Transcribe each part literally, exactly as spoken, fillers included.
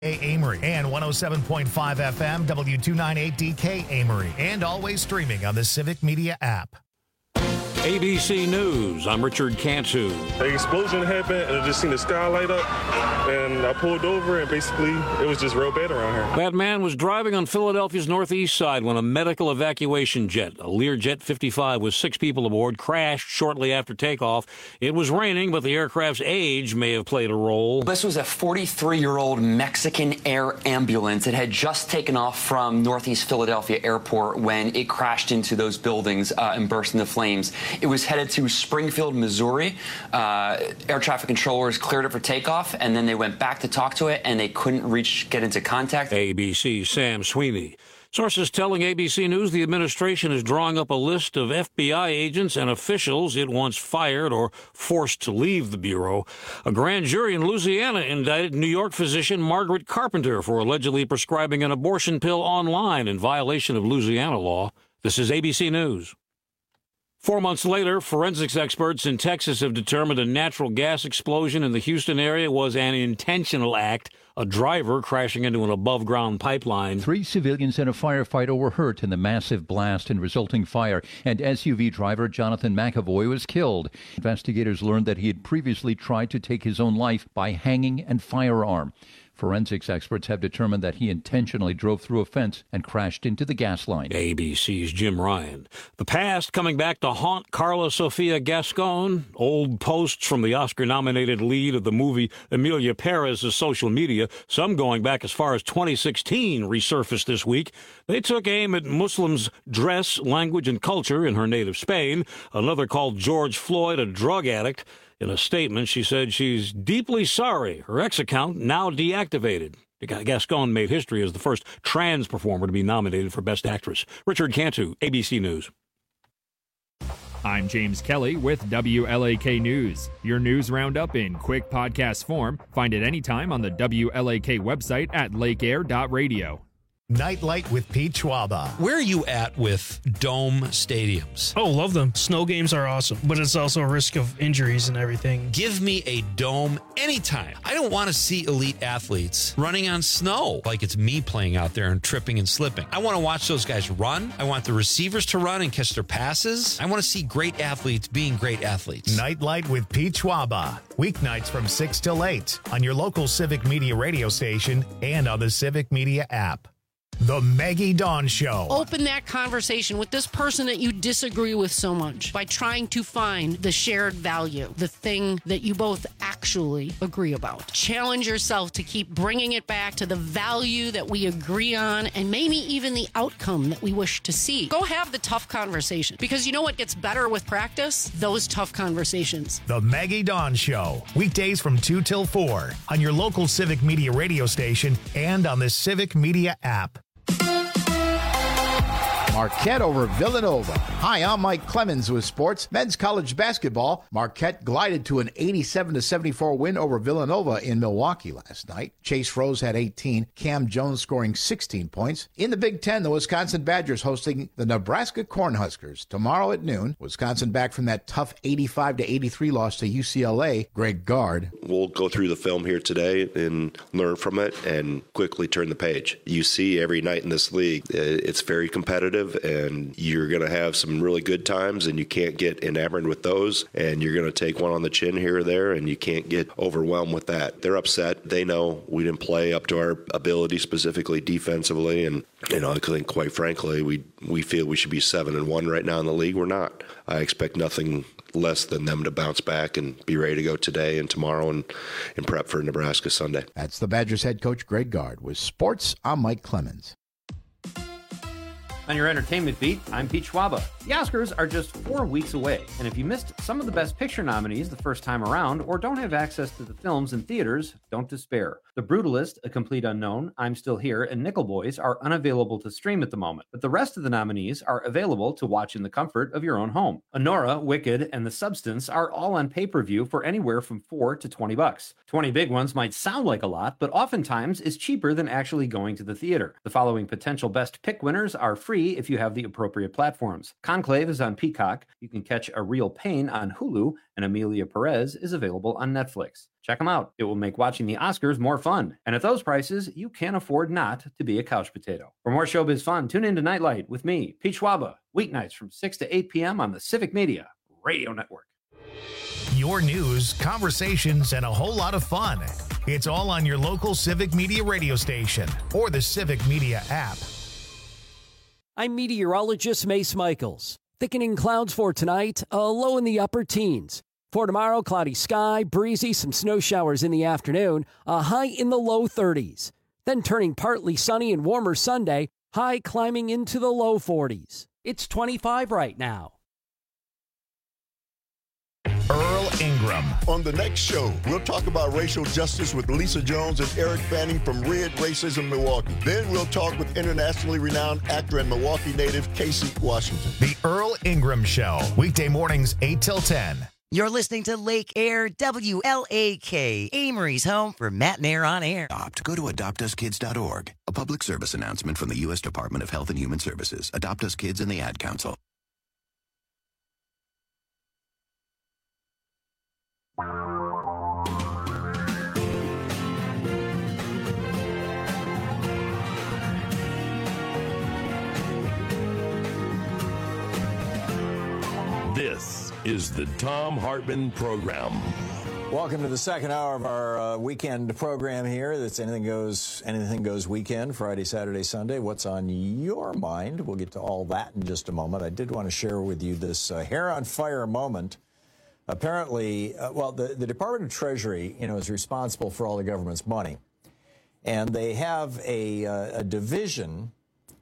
Amory and one oh seven point five F M, W two ninety-eight D K Amory, and always streaming on the Civic Media app. A B C News, I'm Richard Cantu. The explosion happened, and I just seen the sky light up, and I pulled over, and basically, it was just real bad around here. That man was driving on Philadelphia's northeast side when a medical evacuation jet, a Learjet fifty-five with six people aboard, crashed shortly after takeoff. It was raining, but the aircraft's age may have played a role. This was a forty-three-year-old Mexican air ambulance. It had just taken off from northeast Philadelphia airport when it crashed into those buildings uh, and burst into flames. It was headed to Springfield, Missouri. Uh, air traffic controllers cleared it for takeoff, and then they went back to talk to it, and they couldn't reach, get into contact. A B C's Sam Sweeney. Sources telling A B C News the administration is drawing up a list of F B I agents and officials it wants fired or forced to leave the Bureau. A grand jury in Louisiana indicted New York physician Margaret Carpenter for allegedly prescribing an abortion pill online in violation of Louisiana law. This is A B C News. Four months later, forensics experts in Texas have determined a natural gas explosion in the Houston area was an intentional act, a driver crashing into an above-ground pipeline. Three civilians and a firefighter were hurt in the massive blast and resulting fire, and S U V driver Jonathan McAvoy was killed. Investigators learned that he had previously tried to take his own life by hanging and firearm. Forensics experts have determined that he intentionally drove through a fence and crashed into the gas line. A B C's Jim Ryan. The past coming back to haunt Carla Sofia Gascon. Old posts from the Oscar-nominated lead of the movie Emilia Perez's social media, some going back as far as twenty sixteen, resurfaced this week. They took aim at Muslims' dress, language, and culture in her native Spain. Another called George Floyd a drug addict. In a statement, she said she's deeply sorry. Her ex-account now deactivated. Gascon made history as the first trans performer to be nominated for Best Actress. Richard Cantu, A B C News. I'm James Kelly with W L A K News. Your news roundup in quick podcast form. Find it anytime on the W L A K website at lake air dot radio. Nightlight with Pete Schwaba. Where are you at with dome stadiums? Oh, love them. Snow games are awesome, but it's also a risk of injuries and everything. Give me a dome anytime. I don't want to see elite athletes running on snow like it's me playing out there and tripping and slipping. I want to watch those guys run. I want the receivers to run and catch their passes. I want to see great athletes being great athletes. Nightlight with Pete Schwaba. Weeknights from six till eight on your local Civic Media radio station and on the Civic Media app. The Maggie Dawn Show. Open that conversation with this person that you disagree with so much by trying to find the shared value, the thing that you both actually agree about. Challenge yourself to keep bringing it back to the value that we agree on and maybe even the outcome that we wish to see. Go have the tough conversation, because you know what gets better with practice? Those tough conversations. The Maggie Dawn Show. Weekdays from two till four on your local Civic Media radio station and on the Civic Media app. Marquette over Villanova. Hi, I'm Mike Clemens with sports. Men's college basketball. Marquette glided to an eighty-seven to seventy-four win over Villanova in Milwaukee last night. Chase Rose had eighteen. Cam Jones scoring sixteen points. In the Big Ten, the Wisconsin Badgers hosting the Nebraska Cornhuskers tomorrow at noon. Wisconsin back from that tough eighty-five to eighty-three loss to U C L A. Greg Gard. We'll go through the film here today and learn from it and quickly turn the page. You see every night in this league, it's very competitive, and you're going to have some really good times, and you can't get enamored with those, and you're going to take one on the chin here or there, and you can't get overwhelmed with that. They're upset. They know we didn't play up to our ability, specifically defensively, and you know, I think quite frankly, we we feel we should be seven and one right now in the league. We're not. I expect nothing less than them to bounce back and be ready to go today and tomorrow and, and prep for Nebraska Sunday. That's the Badgers head coach Greg Gard. With sports, I'm Mike Clemens. On your entertainment beat, I'm Pete Schwaba. The Oscars are just four weeks away, and if you missed some of the Best Picture nominees the first time around or don't have access to the films in theaters, don't despair. The Brutalist, A Complete Unknown, I'm Still Here, and Nickel Boys are unavailable to stream at the moment, but the rest of the nominees are available to watch in the comfort of your own home. Anora, Wicked, and The Substance are all on pay-per-view for anywhere from four to twenty bucks. twenty big ones might sound like a lot, but oftentimes is cheaper than actually going to the theater. The following potential Best Pick winners are free if you have the appropriate platforms. Conclave is on Peacock. You can catch A Real Pain on Hulu, and Emilia Perez is available on Netflix. Check them out. It will make watching the Oscars more fun. And at those prices, you can't afford not to be a couch potato. For more showbiz fun, tune in to Nightlight with me, Pete Schwaba, weeknights from six to eight p.m. on the Civic Media Radio Network. Your news, conversations, and a whole lot of fun. It's all on your local Civic Media radio station or the Civic Media app. I'm meteorologist Mace Michaels. Thickening clouds for tonight, a low in the upper teens. For tomorrow, cloudy sky, breezy, some snow showers in the afternoon, a high in the low thirties. Then turning partly sunny and warmer Sunday, high climbing into the low forties. It's twenty-five right now. Earl Ingram. On the next show, we'll talk about racial justice with Lisa Jones and Eric Fanning from Red Racism Milwaukee. Then we'll talk with internationally renowned actor and Milwaukee native Casey Washington. The Earl Ingram Show, weekday mornings eight till ten. You're listening to Lake Air W L A K, Amory's home for Matt and Air on Air. Adopt. Go to adopt us kids dot org. A public service announcement from the U S Department of Health and Human Services, Adopt Us Kids, and the Ad Council. This is the Thom Hartmann Program. Welcome to the second hour of our uh, weekend program here. That's Anything Goes, Anything Goes Weekend, Friday, Saturday, Sunday. What's on your mind? We'll get to all that in just a moment. I did want to share with you this uh, hair on fire moment. Apparently, uh, well, the, the Department of Treasury, you know, is responsible for all the government's money. And they have a, uh, a division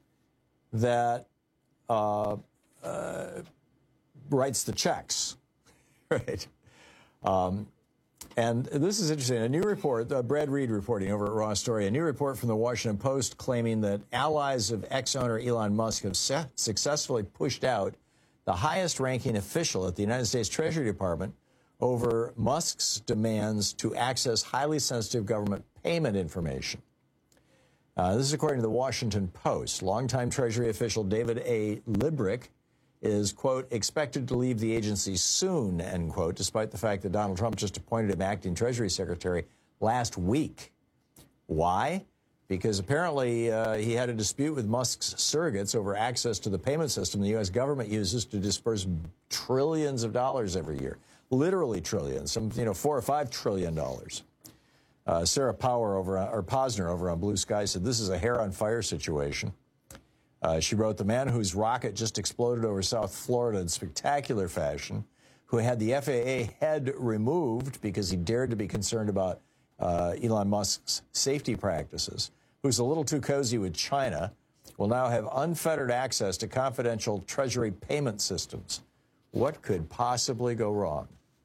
that uh, uh, writes the checks, right? Um, and this is interesting. A new report, uh, Brad Reed reporting over at Raw Story, a new report from the Washington Post claiming that allies of ex-owner Elon Musk have se- successfully pushed out the highest-ranking official at the United States Treasury Department over Musk's demands to access highly sensitive government payment information. Uh, this is according to the Washington Post. Longtime Treasury official David A. Librick is, quote, expected to leave the agency soon, end quote, despite the fact that Donald Trump just appointed him acting Treasury Secretary last week. Why? Because apparently uh, he had a dispute with Musk's surrogates over access to the payment system the U S government uses to disperse trillions of dollars every year. Literally trillions, some, you know, four or five trillion dollars. Uh, Sarah Power over, or Posner over on Blue Sky said this is a hair on fire situation. Uh, she wrote, the man whose rocket just exploded over South Florida in spectacular fashion, who had the F A A head removed because he dared to be concerned about uh, Elon Musk's safety practices, who's a little too cozy with China, will now have unfettered access to confidential Treasury payment systems. What could possibly go wrong?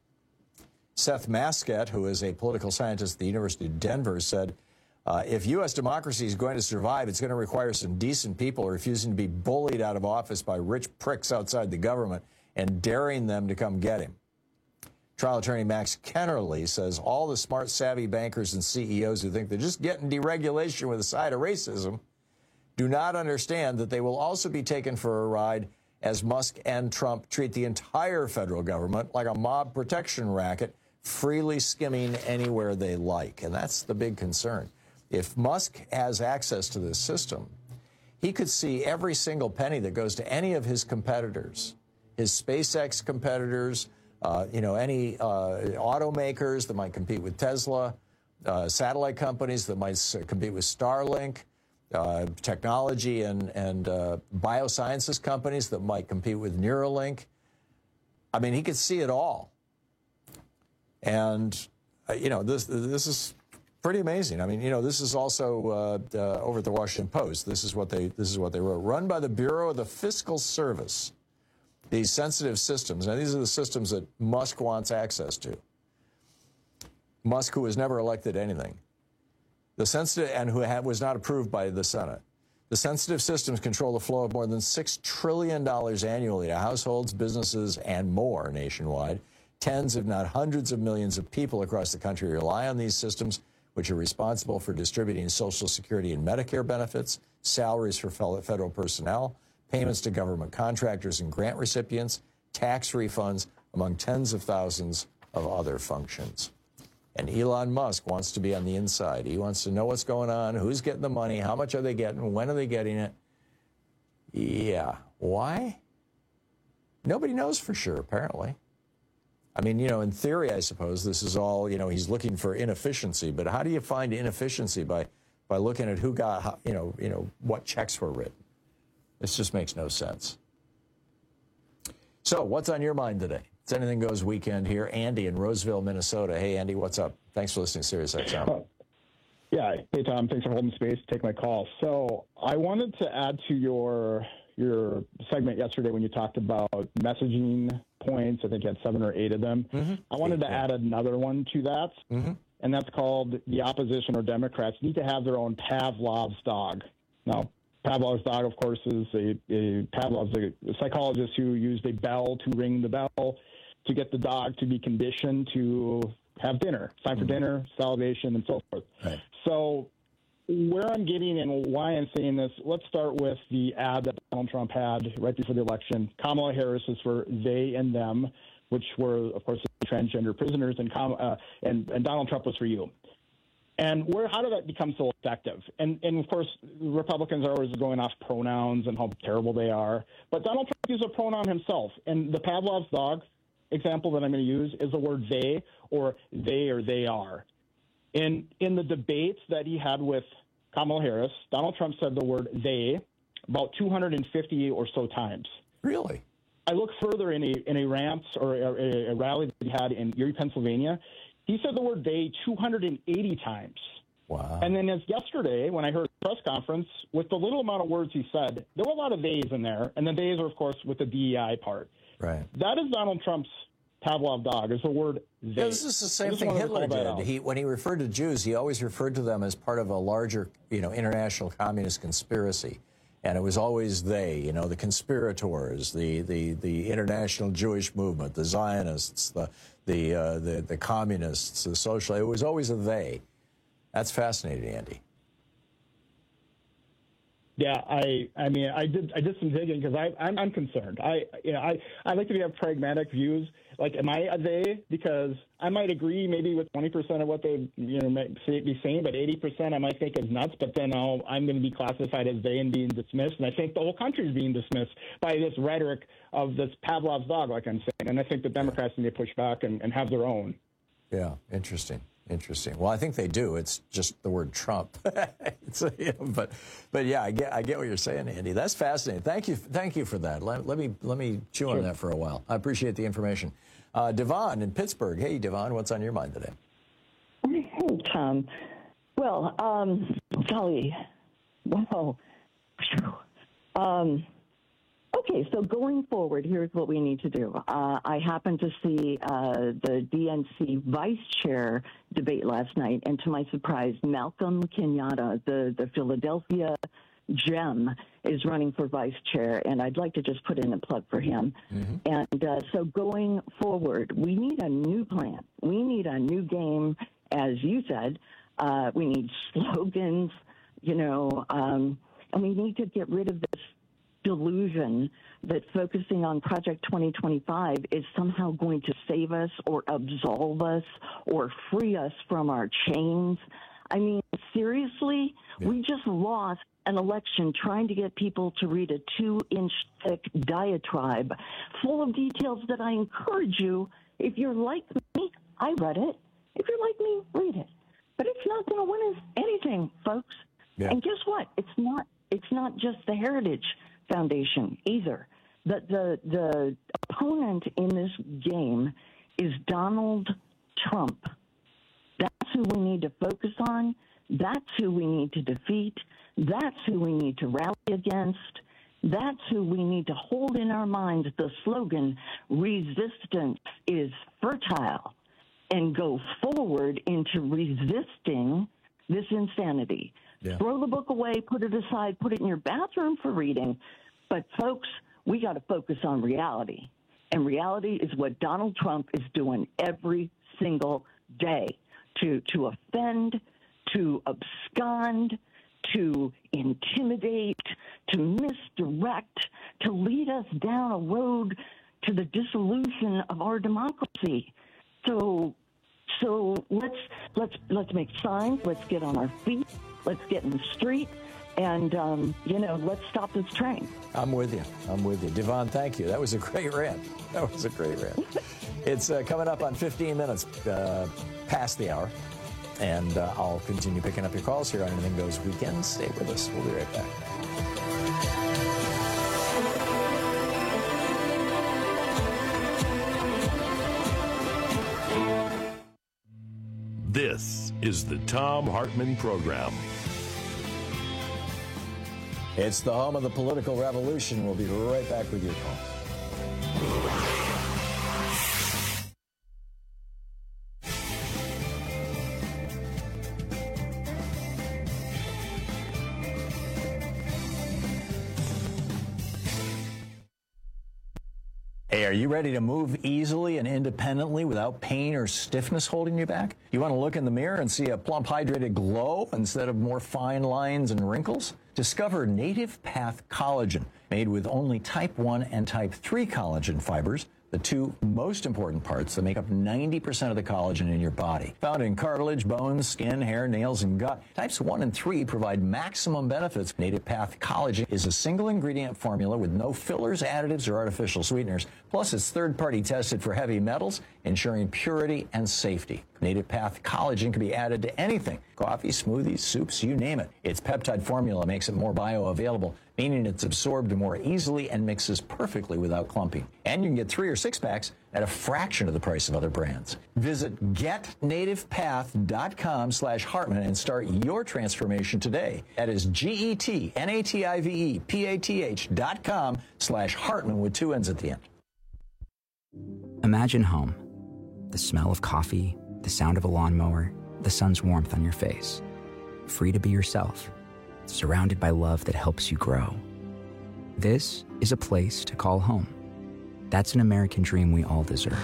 Seth Masket, who is a political scientist at the University of Denver, said, Uh, if U S democracy is going to survive, it's going to require some decent people refusing to be bullied out of office by rich pricks outside the government and daring them to come get him. Trial attorney Max Kennerly says all the smart, savvy bankers and C E Os who think they're just getting deregulation with a side of racism do not understand that they will also be taken for a ride as Musk and Trump treat the entire federal government like a mob protection racket, freely skimming anywhere they like. And that's the big concern. If Musk has access to this system, he could see every single penny that goes to any of his competitors, his SpaceX competitors, uh, you know, any uh, automakers that might compete with Tesla, uh, satellite companies that might compete with Starlink, uh, technology and, and uh, biosciences companies that might compete with Neuralink. I mean, he could see it all. And, uh, you know, this this is pretty amazing. I mean, you know, this is also uh, uh, over at the Washington Post. This is what they this is what they wrote. Run by the Bureau of the Fiscal Service. These sensitive systems. Now, these are the systems that Musk wants access to. Musk, who was never elected anything. The sensitive and who had, was not approved by the Senate. The sensitive systems control the flow of more than six trillion dollars annually to households, businesses, and more nationwide. Tens, if not hundreds of millions of people across the country rely on these systems, which are responsible for distributing Social Security and Medicare benefits, salaries for federal personnel, payments to government contractors and grant recipients, tax refunds, among tens of thousands of other functions. And Elon Musk wants to be on the inside. He wants to know what's going on, who's getting the money, how much are they getting, when are they getting it. Yeah. Why? Nobody knows for sure, apparently. I mean, you know, in theory, I suppose this is all, you know, he's looking for inefficiency. But how do you find inefficiency by, by looking at who got, you know, you know, what checks were written? This just makes no sense. So what's on your mind today? It's Anything Goes weekend here. Andy in Roseville, Minnesota. Hey, Andy, what's up? Thanks for listening to Sirius X M. Yeah. Hey, Tom. Thanks for holding space. Take my call. So I wanted to add to your your segment yesterday when you talked about messaging points. I think you had seven or eight of them. Mm-hmm. I wanted to yeah. add another one to that, mm-hmm. and that's called the opposition or Democrats need to have their own Pavlov's dog. Now, Pavlov's dog, of course, is a, a Pavlov's a, a psychologist who used a bell to ring the bell to get the dog to be conditioned to have dinner. It's time for mm-hmm. dinner, salivation, and so forth. Right. So where I'm getting and why I'm saying this, let's start with the ad that Donald Trump had right before the election. Kamala Harris is for they and them, which were, of course, transgender prisoners, and, uh, and, and Donald Trump was for you. And where, how did that become so effective? And, and of course, Republicans are always going off pronouns and how terrible they are. But Donald Trump used a pronoun himself. And the Pavlov's dog example that I'm going to use is the word they, or they or they are. In, in the debates that he had with Kamala Harris, Donald Trump said the word they about two hundred fifty or so times. Really? I look further in a, in a rant or a, a rally that he had in Erie, Pennsylvania. He said the word they two hundred eighty times. Wow. And then as yesterday, when I heard the press conference, with the little amount of words he said, there were a lot of theys in there. And the theys are, of course, with the D E I part. Right. That is Donald Trump's Pavlov dog, is the word they. Yeah, this is the same thing Hitler did. He, when he referred to Jews, he always referred to them as part of a larger, you know, international communist conspiracy. And it was always they, you know, the conspirators, the, the, the international Jewish movement, the Zionists, the the, uh, the the communists, the social. It was always a they. That's fascinating, Andy. Yeah, I I mean I did I did some digging because I I'm, I'm concerned. I you know I I like to have pragmatic views. Like, am I a they? Because I might agree maybe with twenty percent of what they you know might be saying, but eighty percent I might think is nuts. But then I'll, I'm going to be classified as they and being dismissed. And I think the whole country is being dismissed by this rhetoric of this Pavlov's dog, like I'm saying. And I think the Democrats need to push back and, and have their own. Yeah, interesting. Interesting. Well, I think they do. It's just the word Trump. it's, you know, but, but yeah, I get, I get what you're saying, Andy. That's fascinating. Thank you, thank you for that. Let, let me, let me chew sure. on that for a while. I appreciate the information. Uh, Devon in Pittsburgh. Hey, Devon, what's on your mind today? Hey, Tom. Well, um, golly, wow. Um, Okay, so going forward, here's what we need to do. Uh, I happened to see uh, the D N C vice chair debate last night, and to my surprise, Malcolm Kenyatta, the, the Philadelphia gem, is running for vice chair, and I'd like to just put in a plug for him. Mm-hmm. And uh, so going forward, we need a new plan. We need a new game, as you said. Uh, we need slogans, you know, um, and we need to get rid of this delusion that focusing on Project twenty twenty-five is somehow going to save us or absolve us or free us from our chains. I mean, seriously, yeah. we just lost an election trying to get people to read a two-inch thick diatribe full of details that I encourage you, if you're like me, I read it. If you're like me, read it. But it's not going to win us anything, folks. Yeah. And guess what? It's not. It's not just the Heritage Foundation either. The, the the opponent in this game is Donald Trump. That's who we need to focus on. That's who we need to defeat. That's who we need to rally against. That's who we need to hold in our minds the slogan, resistance is fertile, and go forward into resisting this insanity. Yeah. Throw the book away, put it aside, put it in your bathroom for reading. But, folks, we got to focus on reality. And reality is what Donald Trump is doing every single day to, to offend, to abscond, to intimidate, to misdirect, to lead us down a road to the dissolution of our democracy. So, so let's let's let's make signs. Let's get on our feet. Let's get in the street, and um, you know, let's stop this train. I'm with you. I'm with you, Devon. Thank you. That was a great rant. That was a great rant. It's uh, coming up on fifteen minutes uh, past the hour, and uh, I'll continue picking up your calls here on Anything Goes Weekend. Stay with us. We'll be right back. This is the Thom Hartmann Program. It's the home of the political revolution. We'll be right back with your calls. Hey, are you ready to move easily and independently without pain or stiffness holding you back? You want to look in the mirror and see a plump, hydrated glow instead of more fine lines and wrinkles? Discover Native Path Collagen, made with only type one and type three collagen fibers, the two most important parts that make up ninety percent of the collagen in your body. Found in cartilage, bones, skin, hair, nails, and gut, types one and three provide maximum benefits. Native Path Collagen is a single ingredient formula with no fillers, additives, or artificial sweeteners. Plus, it's third-party tested for heavy metals, ensuring purity and safety. Native Path Collagen can be added to anything: coffee, smoothies, soups, you name it. Its peptide formula makes it more bioavailable, meaning it's absorbed more easily and mixes perfectly without clumping. And you can get three or six packs at a fraction of the price of other brands. Visit get native path dot com slash Hartmann and start your transformation today. That is G E T N A T I V E P A T H dot com slash Hartmann with two N's at the end. Imagine home. The smell of coffee, the sound of a lawnmower, the sun's warmth on your face. Free to be yourself, surrounded by love that helps you grow. This is a place to call home. That's an American dream we all deserve.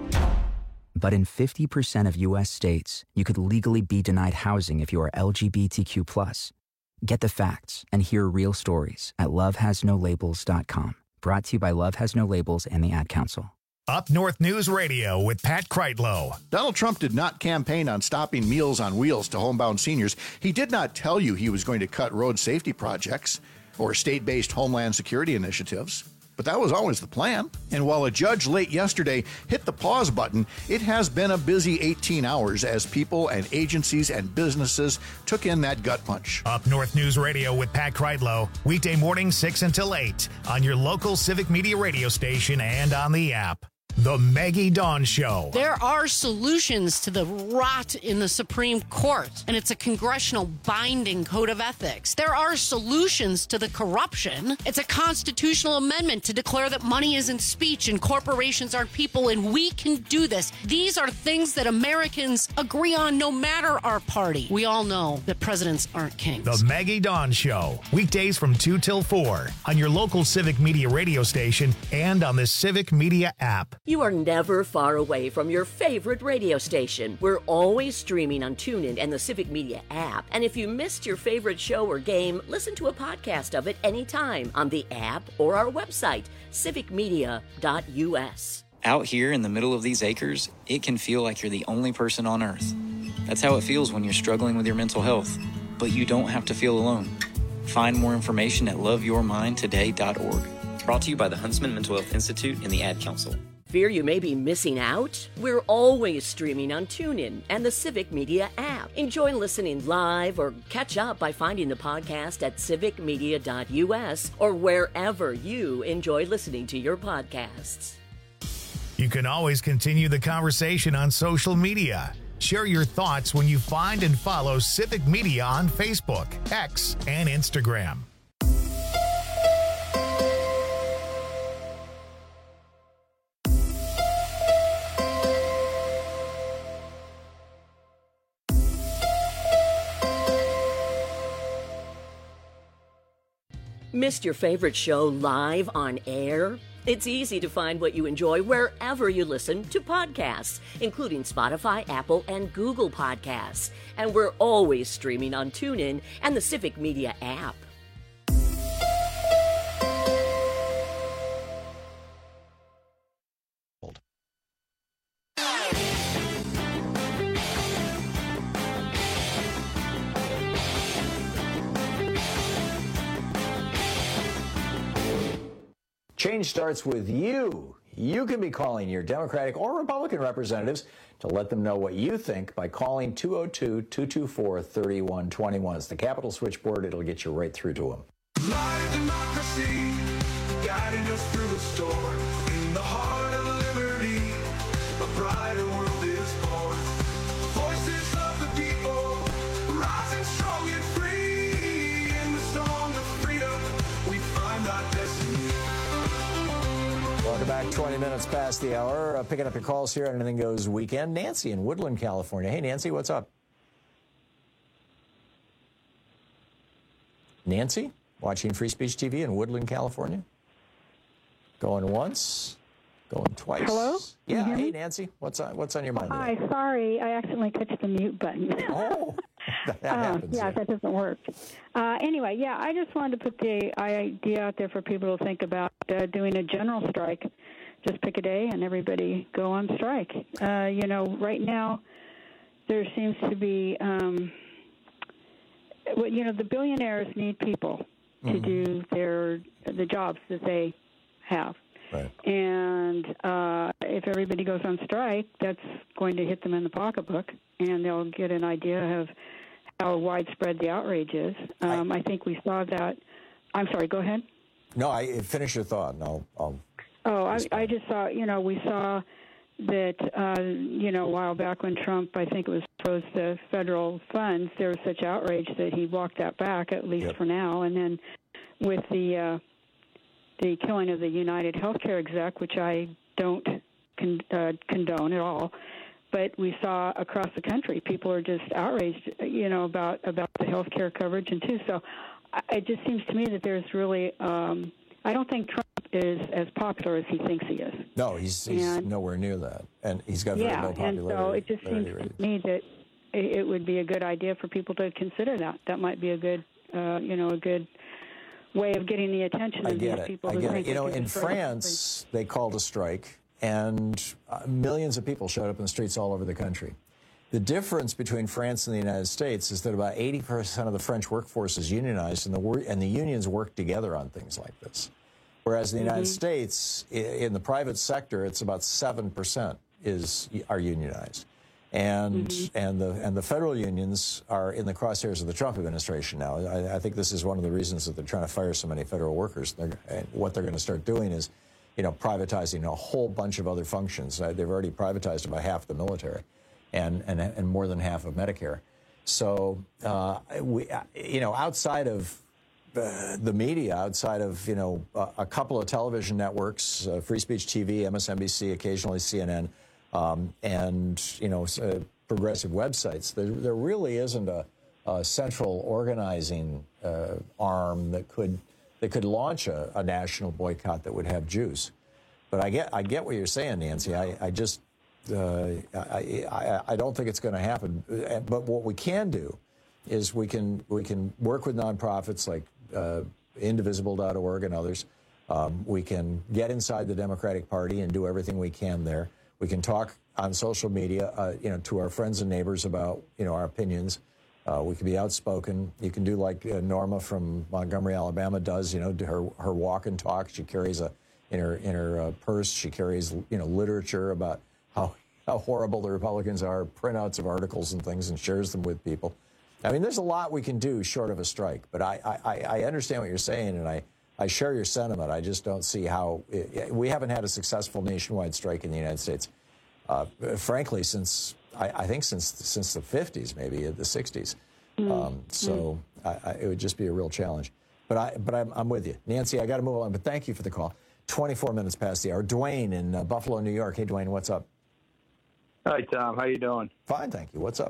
But in fifty percent of U S states, you could legally be denied housing if you are L G B T Q plus. Get the facts and hear real stories at love has no labels dot com. Brought to you by Love Has No Labels and the Ad Council. Up North News Radio with Pat Kreitlow. Donald Trump did not campaign on stopping Meals on Wheels to homebound seniors. He did not tell you he was going to cut road safety projects or state-based homeland security initiatives. But that was always the plan. And while a judge late yesterday hit the pause button, it has been a busy eighteen hours as people and agencies and businesses took in that gut punch. Up North News Radio with Pat Kreitlow, weekday morning six until eight on your local Civic Media radio station and on the app. The Maggie Dawn Show. There are solutions to the rot in the Supreme Court, and it's a congressional binding code of ethics. There are solutions to the corruption. It's a constitutional amendment to declare that money isn't speech and corporations aren't people, and we can do this. These are things that Americans agree on no matter our party. We all know that presidents aren't kings. The Maggie Dawn Show. Weekdays from two till four on your local Civic Media radio station and on the Civic Media app. You are never far away from your favorite radio station. We're always streaming on TuneIn and the Civic Media app. And if you missed your favorite show or game, listen to a podcast of it anytime on the app or our website, civic media dot U S. Out here in the middle of these acres, it can feel like you're the only person on Earth. That's how it feels when you're struggling with your mental health. But you don't have to feel alone. Find more information at love your mind today dot org. Brought to you by the Huntsman Mental Health Institute and the Ad Council. Fear you may be missing out? We're always streaming on TuneIn and the Civic Media app. Enjoy listening live or catch up by finding the podcast at civic media dot U S or wherever you enjoy listening to your podcasts. You can always continue the conversation on social media. Share your thoughts when you find and follow Civic Media on Facebook, X, and Instagram. Missed your favorite show live on air? It's easy to find what you enjoy wherever you listen to podcasts, including Spotify, Apple, and Google Podcasts. And we're always streaming on TuneIn and the Civic Media app. Change starts with you. You can be calling your Democratic or Republican representatives to let them know what you think by calling two oh two, two two four, three one two one. It's the Capitol switchboard. It'll get you right through to them. Light democracy, guiding us through the storm. In the heart of liberty, a brighter world is born. Voices of the people, rising strong and free. In the song of freedom, we find our destiny. Welcome back. twenty minutes past the hour. Uh, picking up your calls here on Anything Goes Weekend. Nancy in Woodland, California. Hey, Nancy, what's up? Nancy, watching Free Speech T V in Woodland, California. Going once, going twice. Hello? Yeah. Can you hear Hey, me? Nancy, what's on what's on your mind? Hi, sorry, I accidentally touched the mute button. Oh, that Um, happens. yeah, that doesn't work. Uh, anyway, yeah, I just wanted to put the idea out there for people to think about uh, doing a general strike. Just pick a day and everybody go on strike. Uh, you know, right now there seems to be, um, well, you know, the billionaires need people to Mm-hmm. do their the jobs that they have. Right. And uh, if everybody goes on strike, that's going to hit them in the pocketbook, and they'll get an idea of how widespread the outrage is. Um, I, I think we saw that. I'm sorry, go ahead. No, I finish your thought, and I'll. I'll Oh, I, I just saw, you know, we saw that, uh, you know, a while back when Trump, I think it was, froze the federal funds, there was such outrage that he walked that back, at least Yep. for now. And then with the uh, the killing of the United Healthcare exec, which I don't con- uh, condone at all, but we saw across the country, people are just outraged, you know, about, about the healthcare coverage and too. So I, it just seems to me that there's really, um, I don't think Trump is as popular as he thinks he is. No, he's, he's And- nowhere near that, and he's got very Yeah, low and popularity. so it just seems rates. to me that it, it would be a good idea for people to consider that. That might be a good, uh, you know, a good way of getting the attention I of get these it. people. I to get think it. You they know, could in destroy the country. France, they called a strike, and uh, millions of people showed up in the streets all over the country. The difference between France and the United States is that about eighty percent of the French workforce is unionized, and the wor- and the unions work together on things like this. Whereas in the United Mhm. States, i- in the private sector, it's about seven percent is are unionized. And and the and the federal unions are in the crosshairs of the Trump administration now. I, I think this is one of the reasons that they're trying to fire so many federal workers. They're, and what they're going to start doing is, you know, privatizing a whole bunch of other functions. Uh, they've already privatized about half the military, and and and more than half of Medicare. So uh, we, uh, you know, outside of uh, the media, outside of you know a, a couple of television networks, uh, Free Speech T V, M S N B C, occasionally C N N. Um, and, you know, uh, progressive websites, there, there really isn't a, a central organizing uh, arm that could that could launch a, a national boycott that would have juice. But I get I get what you're saying, Nancy. I, I just uh, I, I, I don't think it's going to happen. But what we can do is we can we can work with nonprofits like uh, indivisible dot org and others. Um, we can get inside the Democratic Party and do everything we can there. We can talk on social media, uh, you know, to our friends and neighbors about, you know, our opinions. Uh, we can be outspoken. You can do like uh, Norma from Montgomery, Alabama does, you know, do her her walk and talk. She carries a in her in her uh, purse. She carries, you know, literature about how how horrible the Republicans are, printouts of articles and things, and shares them with people. I mean, there's a lot we can do short of a strike. But I I, I understand what you're saying, and I. I share your sentiment. I just don't see how it, we haven't had a successful nationwide strike in the United States, uh, frankly, since I, I think since since the fifties, maybe the sixties. Mm. Um, so mm. I, I, it would just be a real challenge. But I but I'm, I'm with you, Nancy. I got to move on. But thank you for the call. twenty-four minutes past the hour. Dwayne in uh, Buffalo, New York. Hey, Dwayne, what's up? Hi, Tom. How you doing? Fine, thank you. What's up?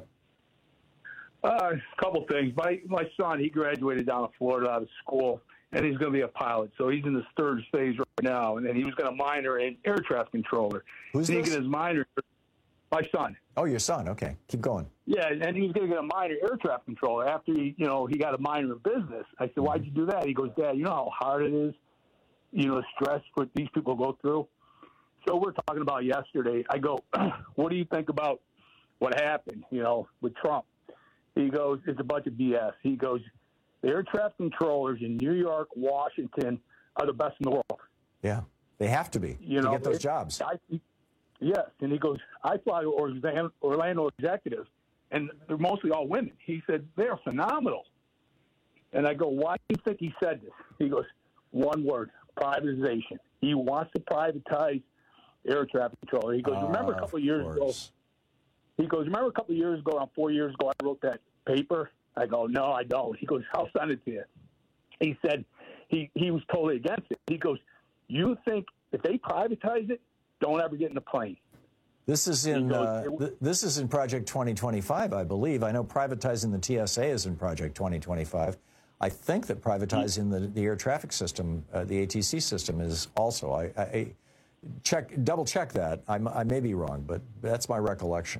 Uh, a couple things. My my son, he graduated down in Florida out of school, and he's going to be a pilot. So he's in his third stage right now, and then he was going to minor in air traffic controller. Who's and this? He get his minor. My son. Oh, your son. Okay, keep going. Yeah, and he was going to get a minor air traffic controller after he, you know, he got a minor in business. I said, "Why'd you do that?" He goes, "Dad, you know how hard it is, you know, the stress what these people go through." So we're talking about yesterday. I go, "What do you think about what happened, you know, with Trump?" He goes, "It's a bunch of B S." He goes, "The air traffic controllers in New York, Washington are the best in the world." Yeah, they have to be You to know, get those it- jobs. I, yes, and he goes, I fly Orlando, Orlando executives, and they're mostly all women. He said, they're phenomenal. And I go, why do you think he said this? He goes, one word, privatization. He wants to privatize air traffic control. He goes, Ah, remember a couple of years ago, he goes, remember a couple of years ago, around four years ago, I wrote that paper? I go, no, I don't. He goes, I'll send it to you. He said he, he was totally against it. He goes, you think if they privatize it, don't ever get in the plane. This is in uh, th- this is in Project twenty twenty-five, I believe. I know privatizing the T S A is in Project twenty twenty-five. I think that privatizing the, the air traffic system, uh, the A T C system, is also. I, I check, double check that. I'm, I may be wrong, but that's my recollection.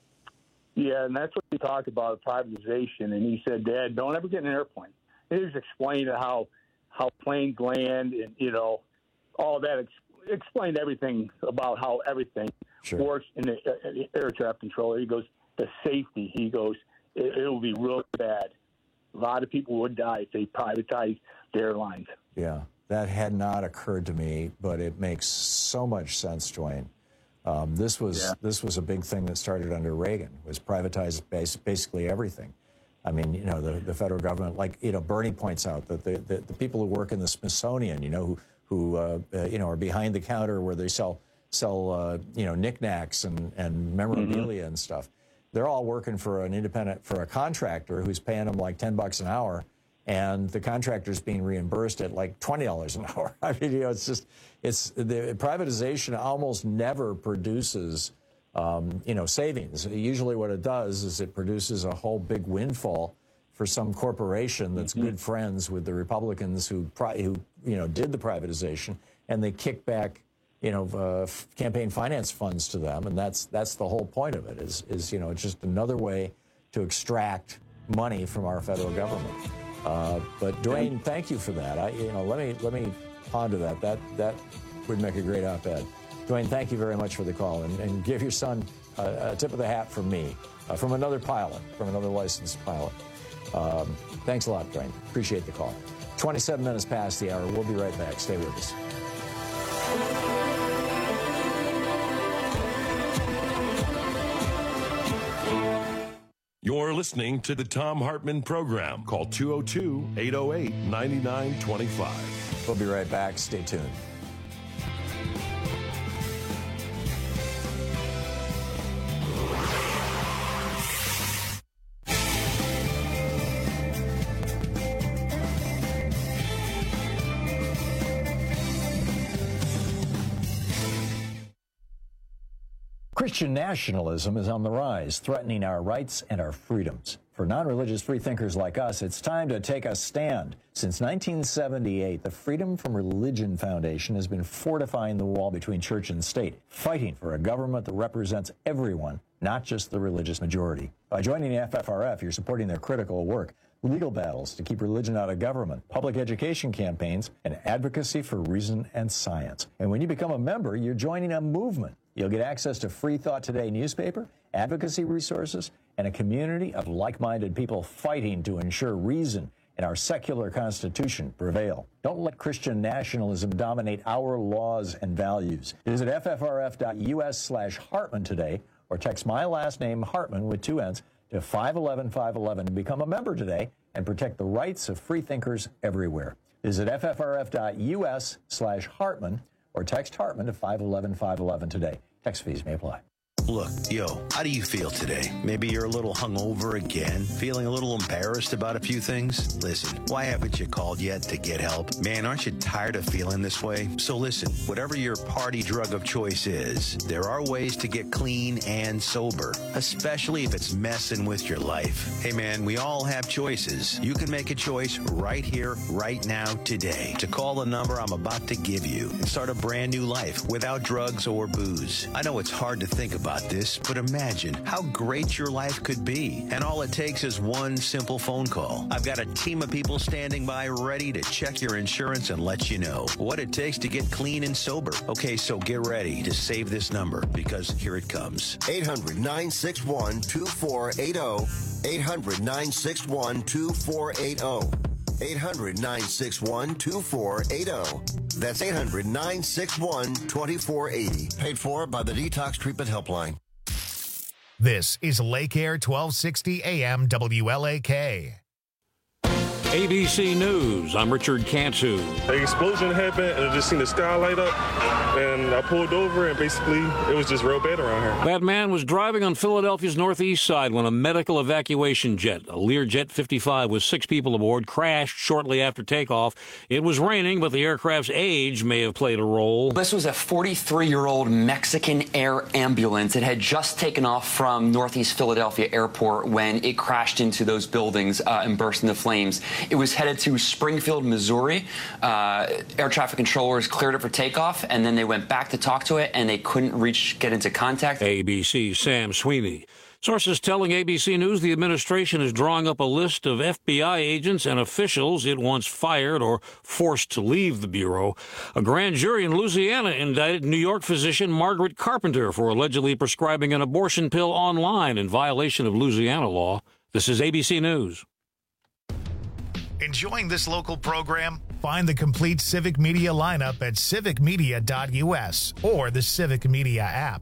Yeah, and that's what he talked about, privatization. And he said, Dad, don't ever get in an airplane. And he was explaining how how planes land and, you know, all that. Ex- explained everything about how everything sure. works in the uh, air traffic controller. He goes, the safety, he goes, it, it will be really bad. A lot of people would die if they privatized the airlines. Yeah, that had not occurred to me, but it makes so much sense, Dwayne. Um, this was Yeah. this was a big thing that started under Reagan, was privatize base, basically everything. I mean, you know, the, the federal government, like, you know, Bernie points out that the, the, the people who work in the Smithsonian, you know, who, who uh, uh, you know, are behind the counter where they sell, sell uh, you know, knickknacks and, and memorabilia mm-hmm. and stuff, they're all working for an independent, for a contractor who's paying them like ten bucks an hour, and the contractor's being reimbursed at like twenty dollars an hour. I mean, you know, it's just, it's, the privatization almost never produces Um, you know, savings. Usually what it does is it produces a whole big windfall for some corporation that's mm-hmm. good friends with the Republicans who, pri- who, you know, did the privatization, and they kick back, you know, uh, f- campaign finance funds to them. And that's that's the whole point of it is, is, you know, it's just another way to extract money from our federal government. Uh, but Dwayne, thank you for that. I, you know, let me, let me ponder that. That, that would make a great op-ed. Dwayne, thank you very much for the call, and, and give your son a, a tip of the hat from me, uh, from another pilot, from another licensed pilot. Um, thanks a lot, Dwayne. Appreciate the call. twenty-seven minutes past the hour. We'll be right back. Stay with us. You're listening to the Thom Hartmann Program. Call two oh two, eight oh eight, nine nine two five. We'll be right back. Stay tuned. Christian nationalism is on the rise, threatening our rights and our freedoms. For non-religious freethinkers like us, it's time to take a stand. Since nineteen seventy-eight, the Freedom from Religion Foundation has been fortifying the wall between church and state, fighting for a government that represents everyone, not just the religious majority. By joining the F F R F, you're supporting their critical work, legal battles to keep religion out of government, public education campaigns, and advocacy for reason and science. And when you become a member, you're joining a movement. You'll get access to Free Thought Today newspaper, advocacy resources, and a community of like-minded people fighting to ensure reason and our secular constitution prevail. Don't let Christian nationalism dominate our laws and values. Visit ffrf.us slash Hartman today, or text my last name, Hartman, with two N's, to five one one five one one to become a member today and protect the rights of freethinkers everywhere. Visit ffrf.us slash Hartman, or text Hartman to five one one five one one today. Text fees may apply. Look, yo, how do you feel today? Maybe you're a little hungover again, feeling a little embarrassed about a few things? Listen, why haven't you called yet to get help? Man, aren't you tired of feeling this way? So listen, whatever your party drug of choice is, there are ways to get clean and sober, especially if it's messing with your life. Hey man, we all have choices. You can make a choice right here, right now, today, to call the number I'm about to give you and start a brand new life without drugs or booze. I know it's hard to think about this, but imagine how great your life could be. And all it takes is one simple phone call. I've got a team of people standing by ready to check your insurance and let you know what it takes to get clean and sober. Okay, so get ready to save this number, because here it comes. eight hundred, nine six one, two four eight zero. eight hundred, nine six one, two four eight zero. eight hundred, nine six one, two four eight zero. That's eight hundred, nine six one, two four eight zero. Paid for by the Detox Treatment Helpline. This is Lake Air twelve sixty A M W L A K. A B C News, I'm Richard Cantu. An explosion happened, and I just seen the sky light up, and I pulled over, and basically, it was just real bad around here. That man was driving on Philadelphia's northeast side when a medical evacuation jet, a Learjet fifty-five with six people aboard, crashed shortly after takeoff. It was raining, but the aircraft's age may have played a role. This was a forty-three-year-old Mexican air ambulance. It had just taken off from Northeast Philadelphia Airport when it crashed into those buildings uh, and burst into flames. It was headed to Springfield, Missouri. Uh, air traffic controllers cleared it for takeoff, and then they went back to talk to it, and they couldn't reach, get into contact. A B C's Sam Sweeney. Sources telling A B C News the administration is drawing up a list of F B I agents and officials it wants fired or forced to leave the Bureau. A grand jury in Louisiana indicted New York physician Margaret Carpenter for allegedly prescribing an abortion pill online in violation of Louisiana law. This is A B C News. Enjoying this local program? Find the complete Civic Media lineup at civic media dot U S or the Civic Media app.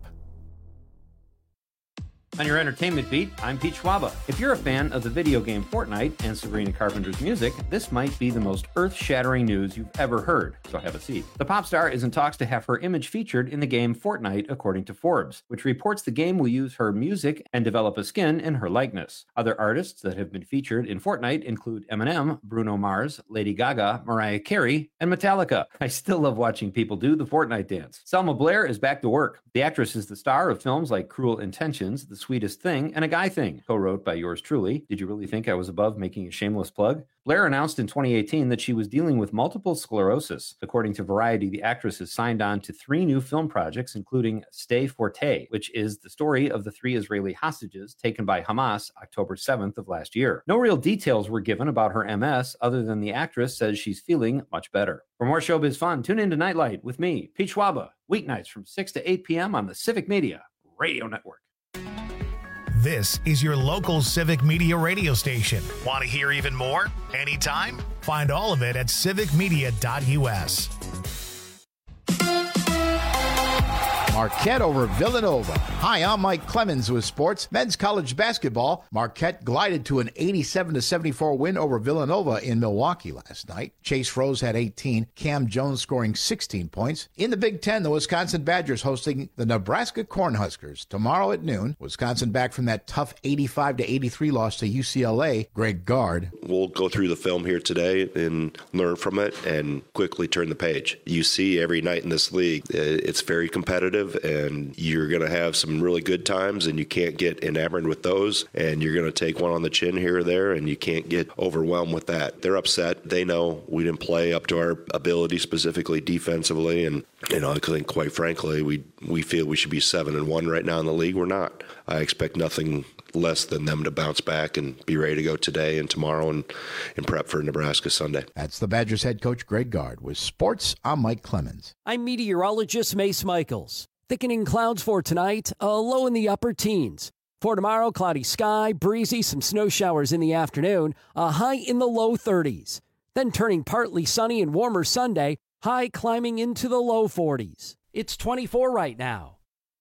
On your entertainment beat, I'm Pete Schwaba. If you're a fan of the video game Fortnite and Sabrina Carpenter's music, this might be the most earth-shattering news you've ever heard, so have a seat. The pop star is in talks to have her image featured in the game Fortnite, according to Forbes, which reports the game will use her music and develop a skin in her likeness. Other artists that have been featured in Fortnite include Eminem, Bruno Mars, Lady Gaga, Mariah Carey, and Metallica. I still love watching people do the Fortnite dance. Selma Blair is back to work. The actress is the star of films like Cruel Intentions, The Sweetest Thing, and A Guy Thing, co-wrote by yours truly. Did you really think I was above making a shameless plug? Blair announced in twenty eighteen that she was dealing with multiple sclerosis. According to Variety, the actress has signed on to three new film projects, including Stay Forte, which is the story of the three Israeli hostages taken by Hamas October seventh of last year. No real details were given about her M S, other than the actress says she's feeling much better. For more showbiz fun, tune in to Nightlight with me, Pete Schwaba, weeknights from six to eight p.m. on the Civic Media Radio Network. This is your local Civic Media radio station. Want to hear even more? Anytime? Find all of it at civic media dot U S. Marquette over Villanova. Hi, I'm Mike Clemens with sports. Men's college basketball. Marquette glided to an eighty-seven to seventy-four win over Villanova in Milwaukee last night. Chase Rose had eighteen. Cam Jones scoring sixteen points. In the Big Ten, the Wisconsin Badgers hosting the Nebraska Cornhuskers tomorrow at noon. Wisconsin back from that tough eighty-five to eighty-three loss to U C L A. Greg Gard. We'll go through the film here today and learn from it and quickly turn the page. You see every night in this league, it's very competitive, and you're going to have some really good times, and you can't get enamored with those, and you're going to take one on the chin here or there, and you can't get overwhelmed with that. They're upset. They know we didn't play up to our ability, specifically defensively, and you know, I think quite frankly, we we feel we should be seven and one right now in the league. We're not. I expect nothing less than them to bounce back and be ready to go today and tomorrow and, and prep for Nebraska Sunday. That's the Badgers head coach Greg Gard. With sports, I'm Mike Clemens. I'm meteorologist Mace Michaels. Thickening clouds for tonight, a low in the upper teens. For tomorrow, cloudy sky, breezy, some snow showers in the afternoon, a high in the low thirties. Then turning partly sunny and warmer Sunday, high climbing into the low forties. It's twenty-four right now.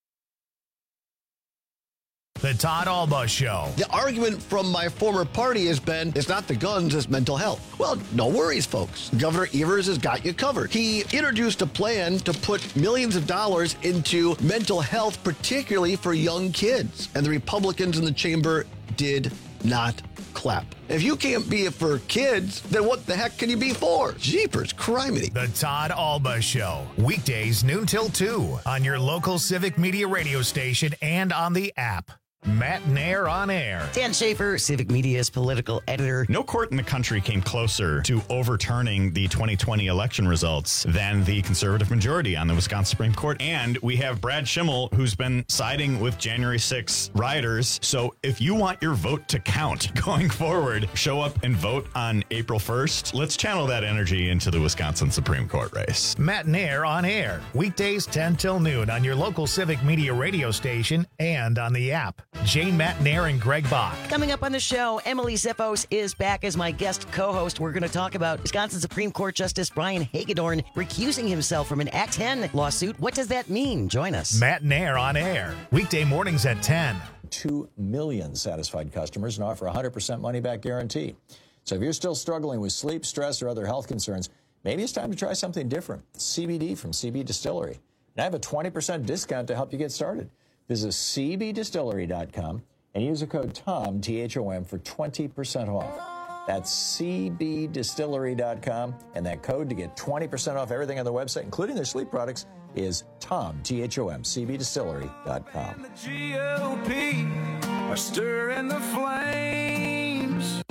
The Todd Alba Show. The argument from my former party has been, it's not the guns, it's mental health. Well, no worries, folks. Governor Evers has got you covered. He introduced a plan to put millions of dollars into mental health, particularly for young kids. And the Republicans in the chamber did not clap. If you can't be it for kids, then what the heck can you be for? Jeepers, criminy. The Todd Alba Show. Weekdays noon till two on your local Civic Media radio station and on the app. Matt Nair on air. Dan Schaefer, Civic Media's political editor. No court in the country came closer to overturning the twenty twenty election results than the conservative majority on the Wisconsin Supreme Court. And we have Brad Schimmel, who's been siding with January sixth rioters. So if you want your vote to count going forward, show up and vote on April first. Let's channel that energy into the Wisconsin Supreme Court race. Matt Nair on air. Weekdays ten till noon on your local Civic Media radio station and on the app. Jane Matnair and Greg Bach. Coming up on the show, Emily Zippos is back as my guest co-host. We're going to talk about Wisconsin Supreme Court Justice Brian Hagedorn recusing himself from an Act ten lawsuit. What does that mean? Join us. Matnair on air, weekday mornings at ten. Two million satisfied customers and offer a one hundred percent money-back guarantee. So if you're still struggling with sleep, stress, or other health concerns, maybe it's time to try something different. C B D from C B Distillery. And I have a twenty percent discount to help you get started. Visit C B distillery dot com and use the code TOM, T H O M, for twenty percent off. That's C B distillery dot com, and that code to get twenty percent off everything on the website, including their sleep products, is TOM, T H O M, C B distillery dot com. The G O P are stirring the flames,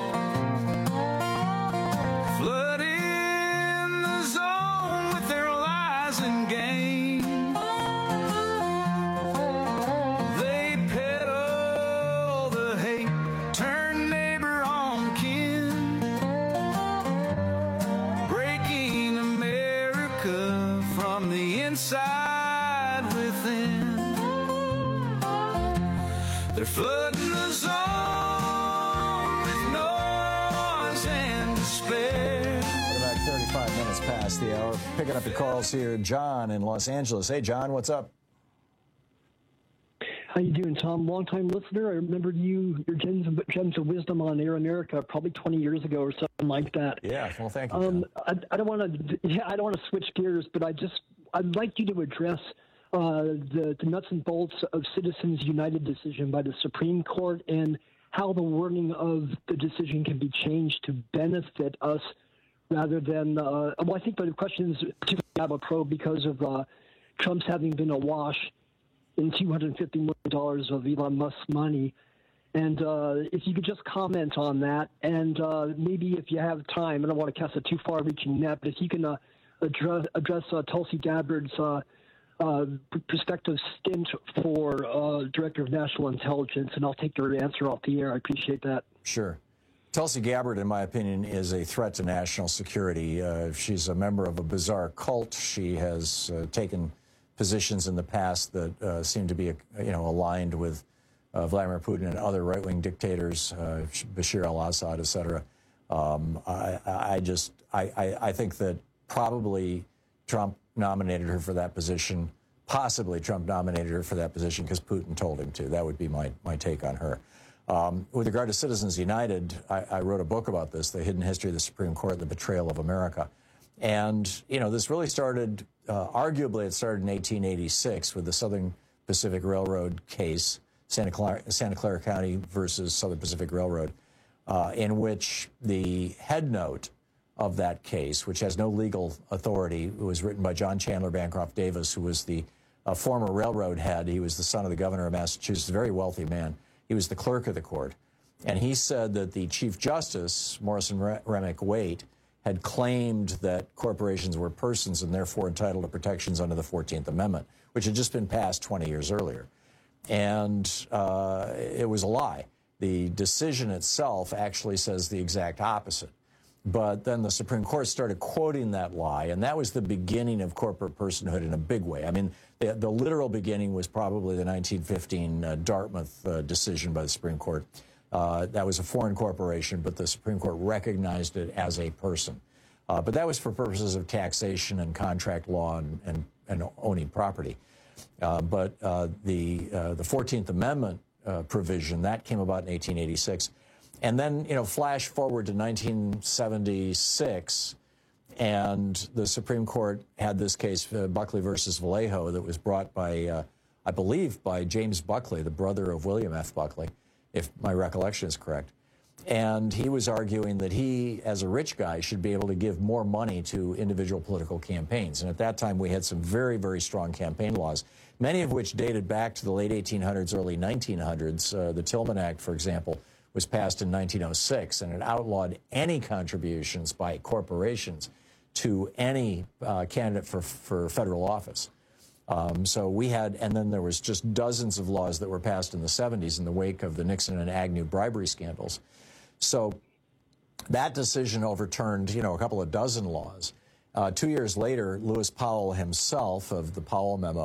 flooding the zone with their lies and games. Inside within, they're flooding the zone with noise and despair. About thirty-five minutes past the hour. Picking up your calls here, John in Los Angeles. Hey, John, what's up? How you doing, Tom? Long-time listener. I remember you, your gems of, gems of wisdom on Air America probably twenty years ago or something like that. Yeah, well, thank you. Um, I, I don't want to. Yeah, I don't want to switch gears, but I just I'd like you to address uh, the, the nuts and bolts of Citizens United decision by the Supreme Court and how the wording of the decision can be changed to benefit us rather than. Uh, well, I think the question is particularly about pro because of uh, Trump's having been awash in two hundred fifty million dollars of Elon Musk's money. And uh, if you could just comment on that, and uh, maybe if you have time, I don't want to cast a too far-reaching net, but if you can uh, address, address uh, Tulsi Gabbard's uh, uh, prospective stint for uh, Director of National Intelligence, and I'll take your answer off the air. I appreciate that. Sure. Tulsi Gabbard, in my opinion, is a threat to national security. Uh, she's a member of a bizarre cult. She has uh, taken positions in the past that uh, seem to be, you know, aligned with uh, Vladimir Putin and other right-wing dictators, uh, Bashir al-Assad, et cetera. Um, I, I just, I, I, I think that probably Trump nominated her for that position. Possibly Trump nominated her for that position because Putin told him to. That would be my, my take on her. Um, with regard to Citizens United, I, I wrote a book about this, The Hidden History of the Supreme Court, The Betrayal of America. And, you know, this really started, uh, arguably it started in eighteen eighty-six with the Southern Pacific Railroad case, Santa Clara, Santa Clara County versus Southern Pacific Railroad, uh, in which the head note of that case, which has no legal authority, it was written by John Chandler Bancroft Davis, who was the uh, former railroad head. He was the son of the governor of Massachusetts, a very wealthy man. He was the clerk of the court. And he said that the Chief Justice, Morrison Remick Waite, had claimed that corporations were persons and therefore entitled to protections under the fourteenth Amendment, which had just been passed twenty years earlier. And uh, it was a lie. The decision itself actually says the exact opposite. But then the Supreme Court started quoting that lie, and that was the beginning of corporate personhood in a big way. I mean, the, the literal beginning was probably the nineteen fifteen uh, Dartmouth uh, decision by the Supreme Court. Uh, that was a foreign corporation, but the Supreme Court recognized it as a person. Uh, but that was for purposes of taxation and contract law and, and, and owning property. Uh, but uh, the uh, the fourteenth Amendment uh, provision, that came about in eighteen eighty-six. And then, you know, flash forward to nineteen seventy-six, and the Supreme Court had this case, uh, Buckley versus Vallejo, that was brought by, uh, I believe, by James Buckley, the brother of William F. Buckley, if my recollection is correct. And he was arguing that he, as a rich guy, should be able to give more money to individual political campaigns. And at that time, we had some very, very strong campaign laws, many of which dated back to the late eighteen hundreds, early nineteen hundreds. Uh, the Tillman Act, for example, was passed in nineteen oh six, and it outlawed any contributions by corporations to any uh, candidate for, for federal office. Um, so we had, and then there was just dozens of laws that were passed in the seventies in the wake of the Nixon and Agnew bribery scandals. So that decision overturned, you know, a couple of dozen laws. Uh, two years later, Lewis Powell himself of the Powell Memo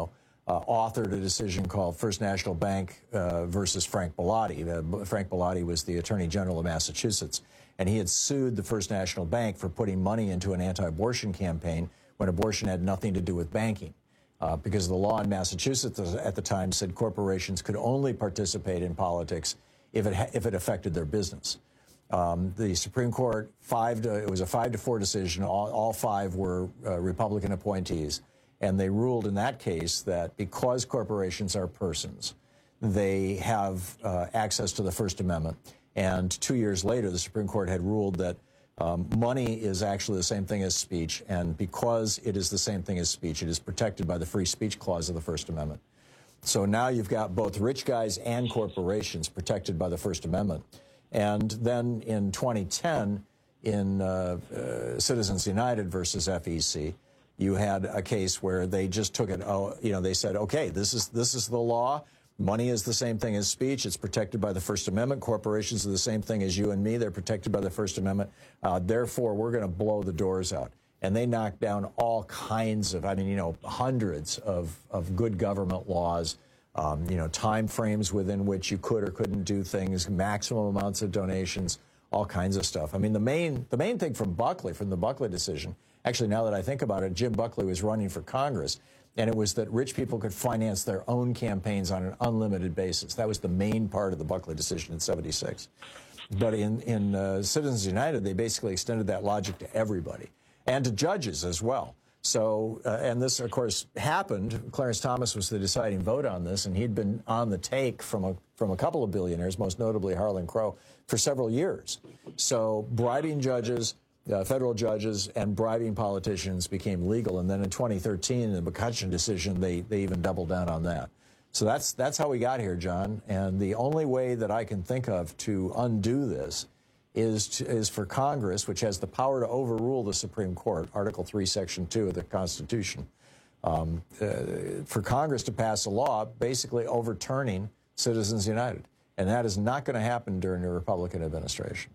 uh, authored a decision called First National Bank uh, versus Frank Bellotti. Uh, Frank Bellotti was the Attorney General of Massachusetts, and he had sued the First National Bank for putting money into an anti-abortion campaign when abortion had nothing to do with banking. Uh, because the law in Massachusetts at the time said corporations could only participate in politics if it ha- if it affected their business. Um, the Supreme Court, five to, it was a five to four decision. All, all five were uh, Republican appointees, and they ruled in that case that because corporations are persons, they have uh, access to the First Amendment. And two years later, the Supreme Court had ruled that Um, money is actually the same thing as speech, and because it is the same thing as speech, it is protected by the free speech clause of the First Amendment. So now you've got both rich guys and corporations protected by the First Amendment. And then in twenty ten, in uh, uh, Citizens United versus F E C, you had a case where they just took it, oh, you know, they said, okay, this is this is the law. Money is the same thing as speech. It's protected by the First Amendment. Corporations are the same thing as you and me. They're protected by the First Amendment. Uh, therefore, we're going to blow the doors out. And they knocked down all kinds of, I mean, you know, hundreds of, of good government laws, um, you know, time frames within which you could or couldn't do things, maximum amounts of donations, all kinds of stuff. I mean, the main, the main thing from Buckley, from the Buckley decision, actually, now that I think about it, Jim Buckley was running for Congress. And it was that rich people could finance their own campaigns on an unlimited basis. That was the main part of the Buckley decision in seventy-six. But in, in uh, Citizens United, they basically extended that logic to everybody and to judges as well. So, uh, and this, of course, happened. Clarence Thomas was the deciding vote on this, and he'd been on the take from a, from a couple of billionaires, most notably Harlan Crow, for several years. So bribing judges, Uh, federal judges and bribing politicians became legal, and then in twenty thirteen, in the McCutcheon decision, they they even doubled down on that. So that's that's how we got here, John. And the only way that I can think of to undo this is to, is for Congress, which has the power to overrule the Supreme Court, Article three, Section two of the Constitution, um, uh, for Congress to pass a law basically overturning Citizens United, and that is not going to happen during a Republican administration.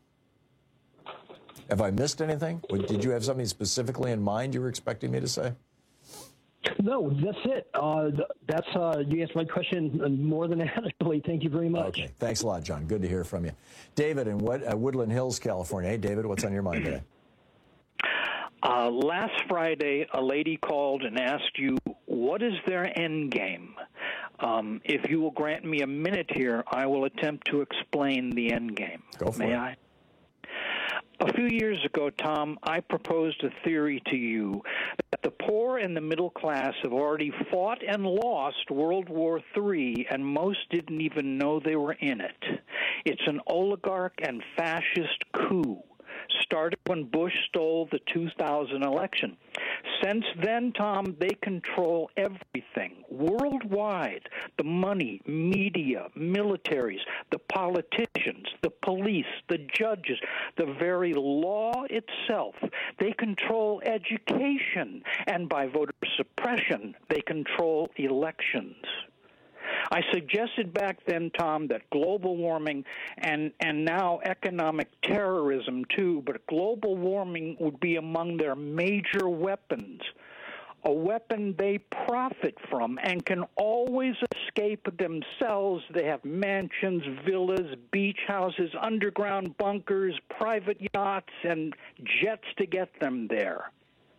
Have I missed anything? Did you have something specifically in mind you were expecting me to say? No, that's it. Uh, that's uh, you answered my question more than adequately. Thank you very much. Okay, thanks a lot, John. Good to hear from you. David in Wood, uh, Woodland Hills, California. Hey, David, what's on your mind today? Uh, last Friday, a lady called and asked you, what is their end game? Um, if you will grant me a minute here, I will attempt to explain the end game. Go for May it. I? A few years ago, Tom, I proposed a theory to you that the poor and the middle class have already fought and lost World War Three, and most didn't even know they were in it. It's an oligarch and fascist coup. Started when Bush stole the two thousand election. Since then, Tom, they control everything worldwide. The money, media, militaries, the politicians, the police, the judges, the very law itself. They control education, and by voter suppression, they control elections. I suggested back then, Tom, that global warming and, and now economic terrorism, too, but global warming would be among their major weapons, a weapon they profit from and can always escape themselves. They have mansions, villas, beach houses, underground bunkers, private yachts, and jets to get them there.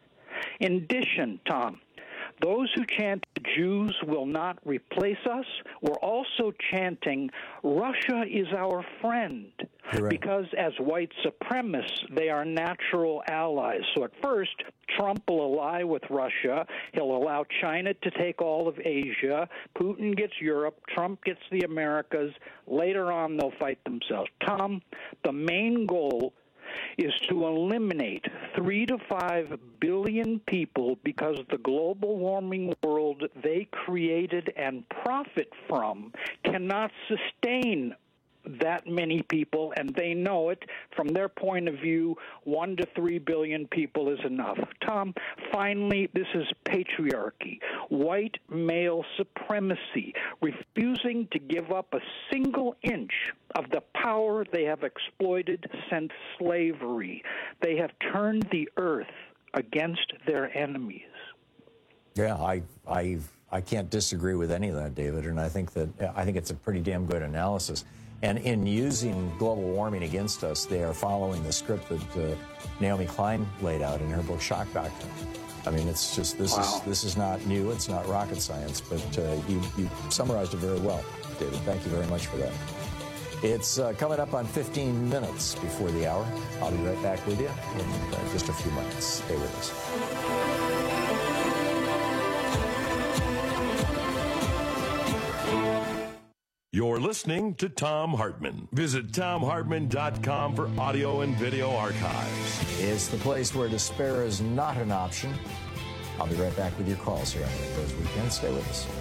In addition, Tom, those who chant Jews will not replace us, we're also chanting Russia is our friend. Right. Because as white supremacists, they are natural allies. So at first, Trump will ally with Russia. He'll allow China to take all of Asia. Putin gets Europe. Trump gets the Americas. Later on, they'll fight themselves. Tom, the main goal is to eliminate three to five billion people because the global warming world they created and profit from cannot sustain that many people, and they know it. From their point of view, one to three billion people is enough. Tom, finally, this is patriarchy, white male supremacy, refusing to give up a single inch of the power they have exploited since slavery. They have turned the earth against their enemies. Yeah, I, I, I can't disagree with any of that, David, and I think that I think it's a pretty damn good analysis. And in using global warming against us, they are following the script that uh, Naomi Klein laid out in her book Shock Doctrine. I mean, it's just this wow. is this is not new. It's not rocket science, but uh, you, you summarized it very well, David. Thank you very much for that. It's uh, coming up on fifteen minutes before the hour. I'll be right back with you in uh, just a few minutes. Stay with us. You're listening to Thom Hartmann. Visit Thom Hartmann dot com for audio and video archives. It's the place where despair is not an option. I'll be right back with your calls here on Nick Goes Weekend. Stay with us.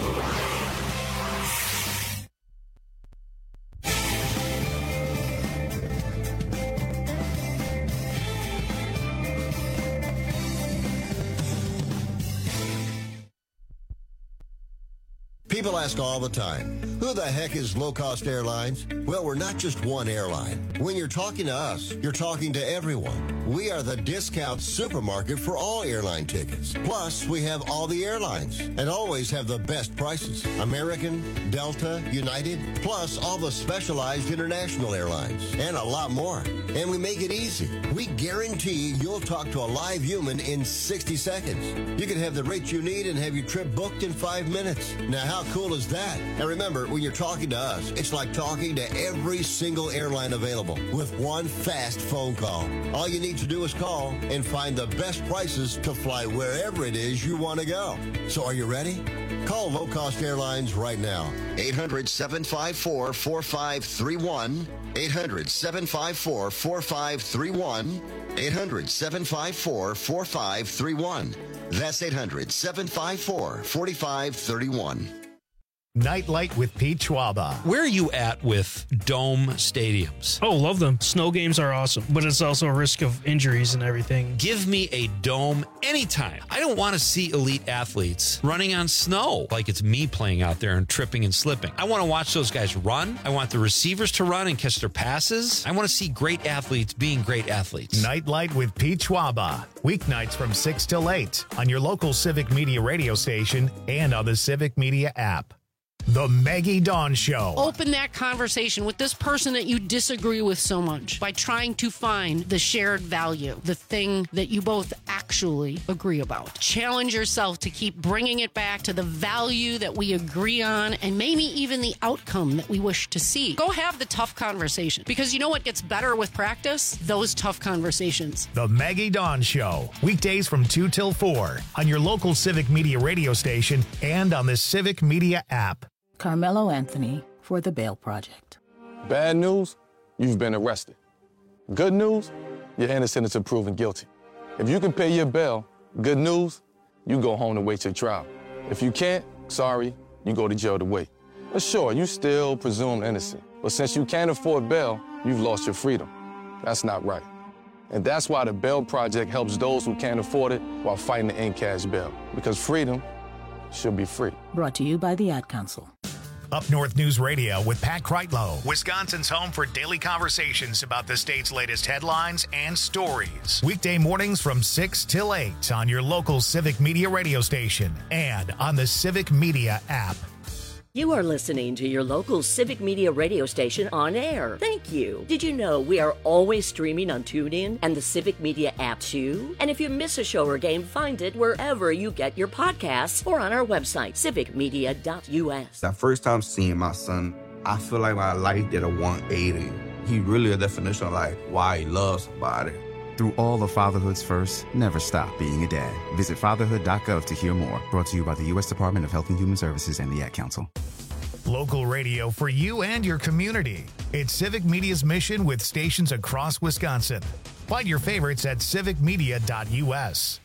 People ask all the time, who the heck is Low Cost Airlines? Well, we're not just one airline. When you're talking to us, you're talking to everyone. We are the discount supermarket for all airline tickets. Plus, we have all the airlines and always have the best prices. American, Delta, United, plus all the specialized international airlines and a lot more. And we make it easy. We guarantee you'll talk to a live human in sixty seconds. You can have the rate you need and have your trip booked in five minutes. Now, how cool is that? And remember, when you're talking to us, it's like talking to every single airline available with one fast phone call. All you need to do is call and find the best prices to fly wherever it is you want to go. So are you ready? Call Low Cost Airlines right now. eight hundred, seven five four, four five three one. eight hundred, seven five four, four five three one. eight hundred, seven five four, four five three one. That's eight hundred, seven five four, four five three one. Nightlight with Pete Schwaba. Where are you at with dome stadiums? Oh, love them. Snow games are awesome, but it's also a risk of injuries and everything. Give me a dome anytime. I don't want to see elite athletes running on snow like it's me playing out there and tripping and slipping. I want to watch those guys run. I want the receivers to run and catch their passes. I want to see great athletes being great athletes. Nightlight with Pete Schwaba. Weeknights from six till eight on your local Civic Media radio station and on the Civic Media app. The Maggie Dawn Show. Open that conversation with this person that you disagree with so much by trying to find the shared value, the thing that you both actually agree about. Challenge yourself to keep bringing it back to the value that we agree on and maybe even the outcome that we wish to see. Go have the tough conversation, because you know what gets better with practice? Those tough conversations. The Maggie Dawn Show. Weekdays from two till four on your local Civic Media radio station and on the Civic Media app. Carmelo Anthony for the Bail Project. Bad news, you've been arrested. Good news, you're innocent until proven guilty. If you can pay your bail, good news, you go home to wait your trial. If you can't, sorry, you go to jail to wait. But sure, you still presume innocent. But since you can't afford bail, you've lost your freedom. That's not right. And that's why the Bail Project helps those who can't afford it while fighting to end cash bail. Because freedom should be free. Brought to you by the Ad Council. Up North News Radio with Pat Kreitlow, Wisconsin's home for daily conversations about the state's latest headlines and stories. Weekday mornings from six till eight on your local Civic Media radio station and on the Civic Media app. You are listening to your local Civic Media radio station on air. Thank you. Did you know we are always streaming on TuneIn and the Civic Media app too? And if you miss a show or game, find it wherever you get your podcasts or on our website, civic media dot u s. That first time seeing my son, I feel like my life did a one eighty. He really a definition of like why he loves somebody. Through all of fatherhood's first, never stop being a dad. Visit fatherhood dot gov to hear more. Brought to you by the U S Department of Health and Human Services and the Ad Council. Local radio for you and your community. It's Civic Media's mission with stations across Wisconsin. Find your favorites at civic media dot u s.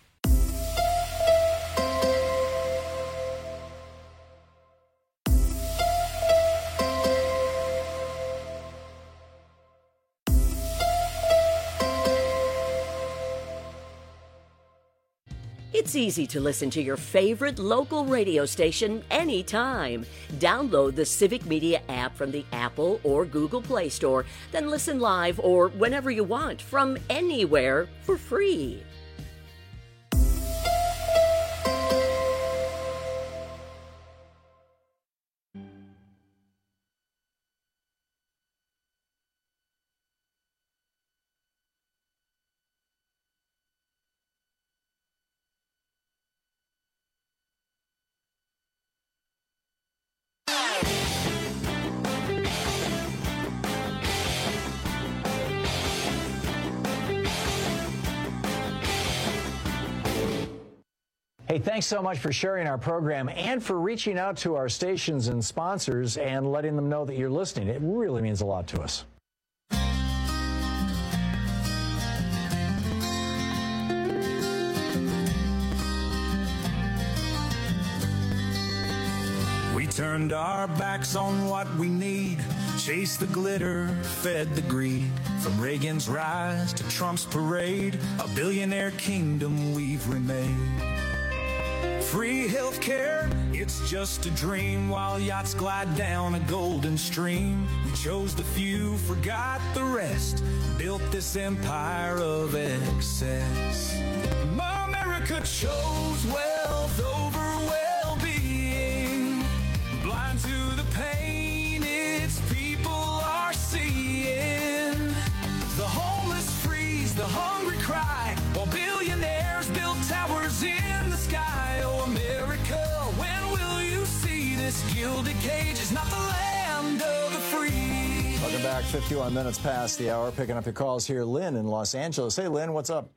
It's easy to listen to your favorite local radio station anytime. Download the Civic Media app from the Apple or Google Play Store, then listen live or whenever you want from anywhere for free. Hey, thanks so much for sharing our program and for reaching out to our stations and sponsors and letting them know that you're listening. It really means a lot to us. We turned our backs on what we need, chased the glitter, fed the greed. From Reagan's rise to Trump's parade, a billionaire kingdom we've remained. Free healthcare, it's just a dream, while yachts glide down a golden stream. We chose the few, forgot the rest, built this empire of excess. America chose wealth over well-being, blind to the pain its people are seeing. The homeless freeze, the hungry cry, while billionaires build towers in the sky. Oh, America, when will you see this gilded cage is not the land of the free? Welcome back. fifty-one minutes past the hour. Picking up your calls here. Lynn in Los Angeles. Hey, Lynn, what's up?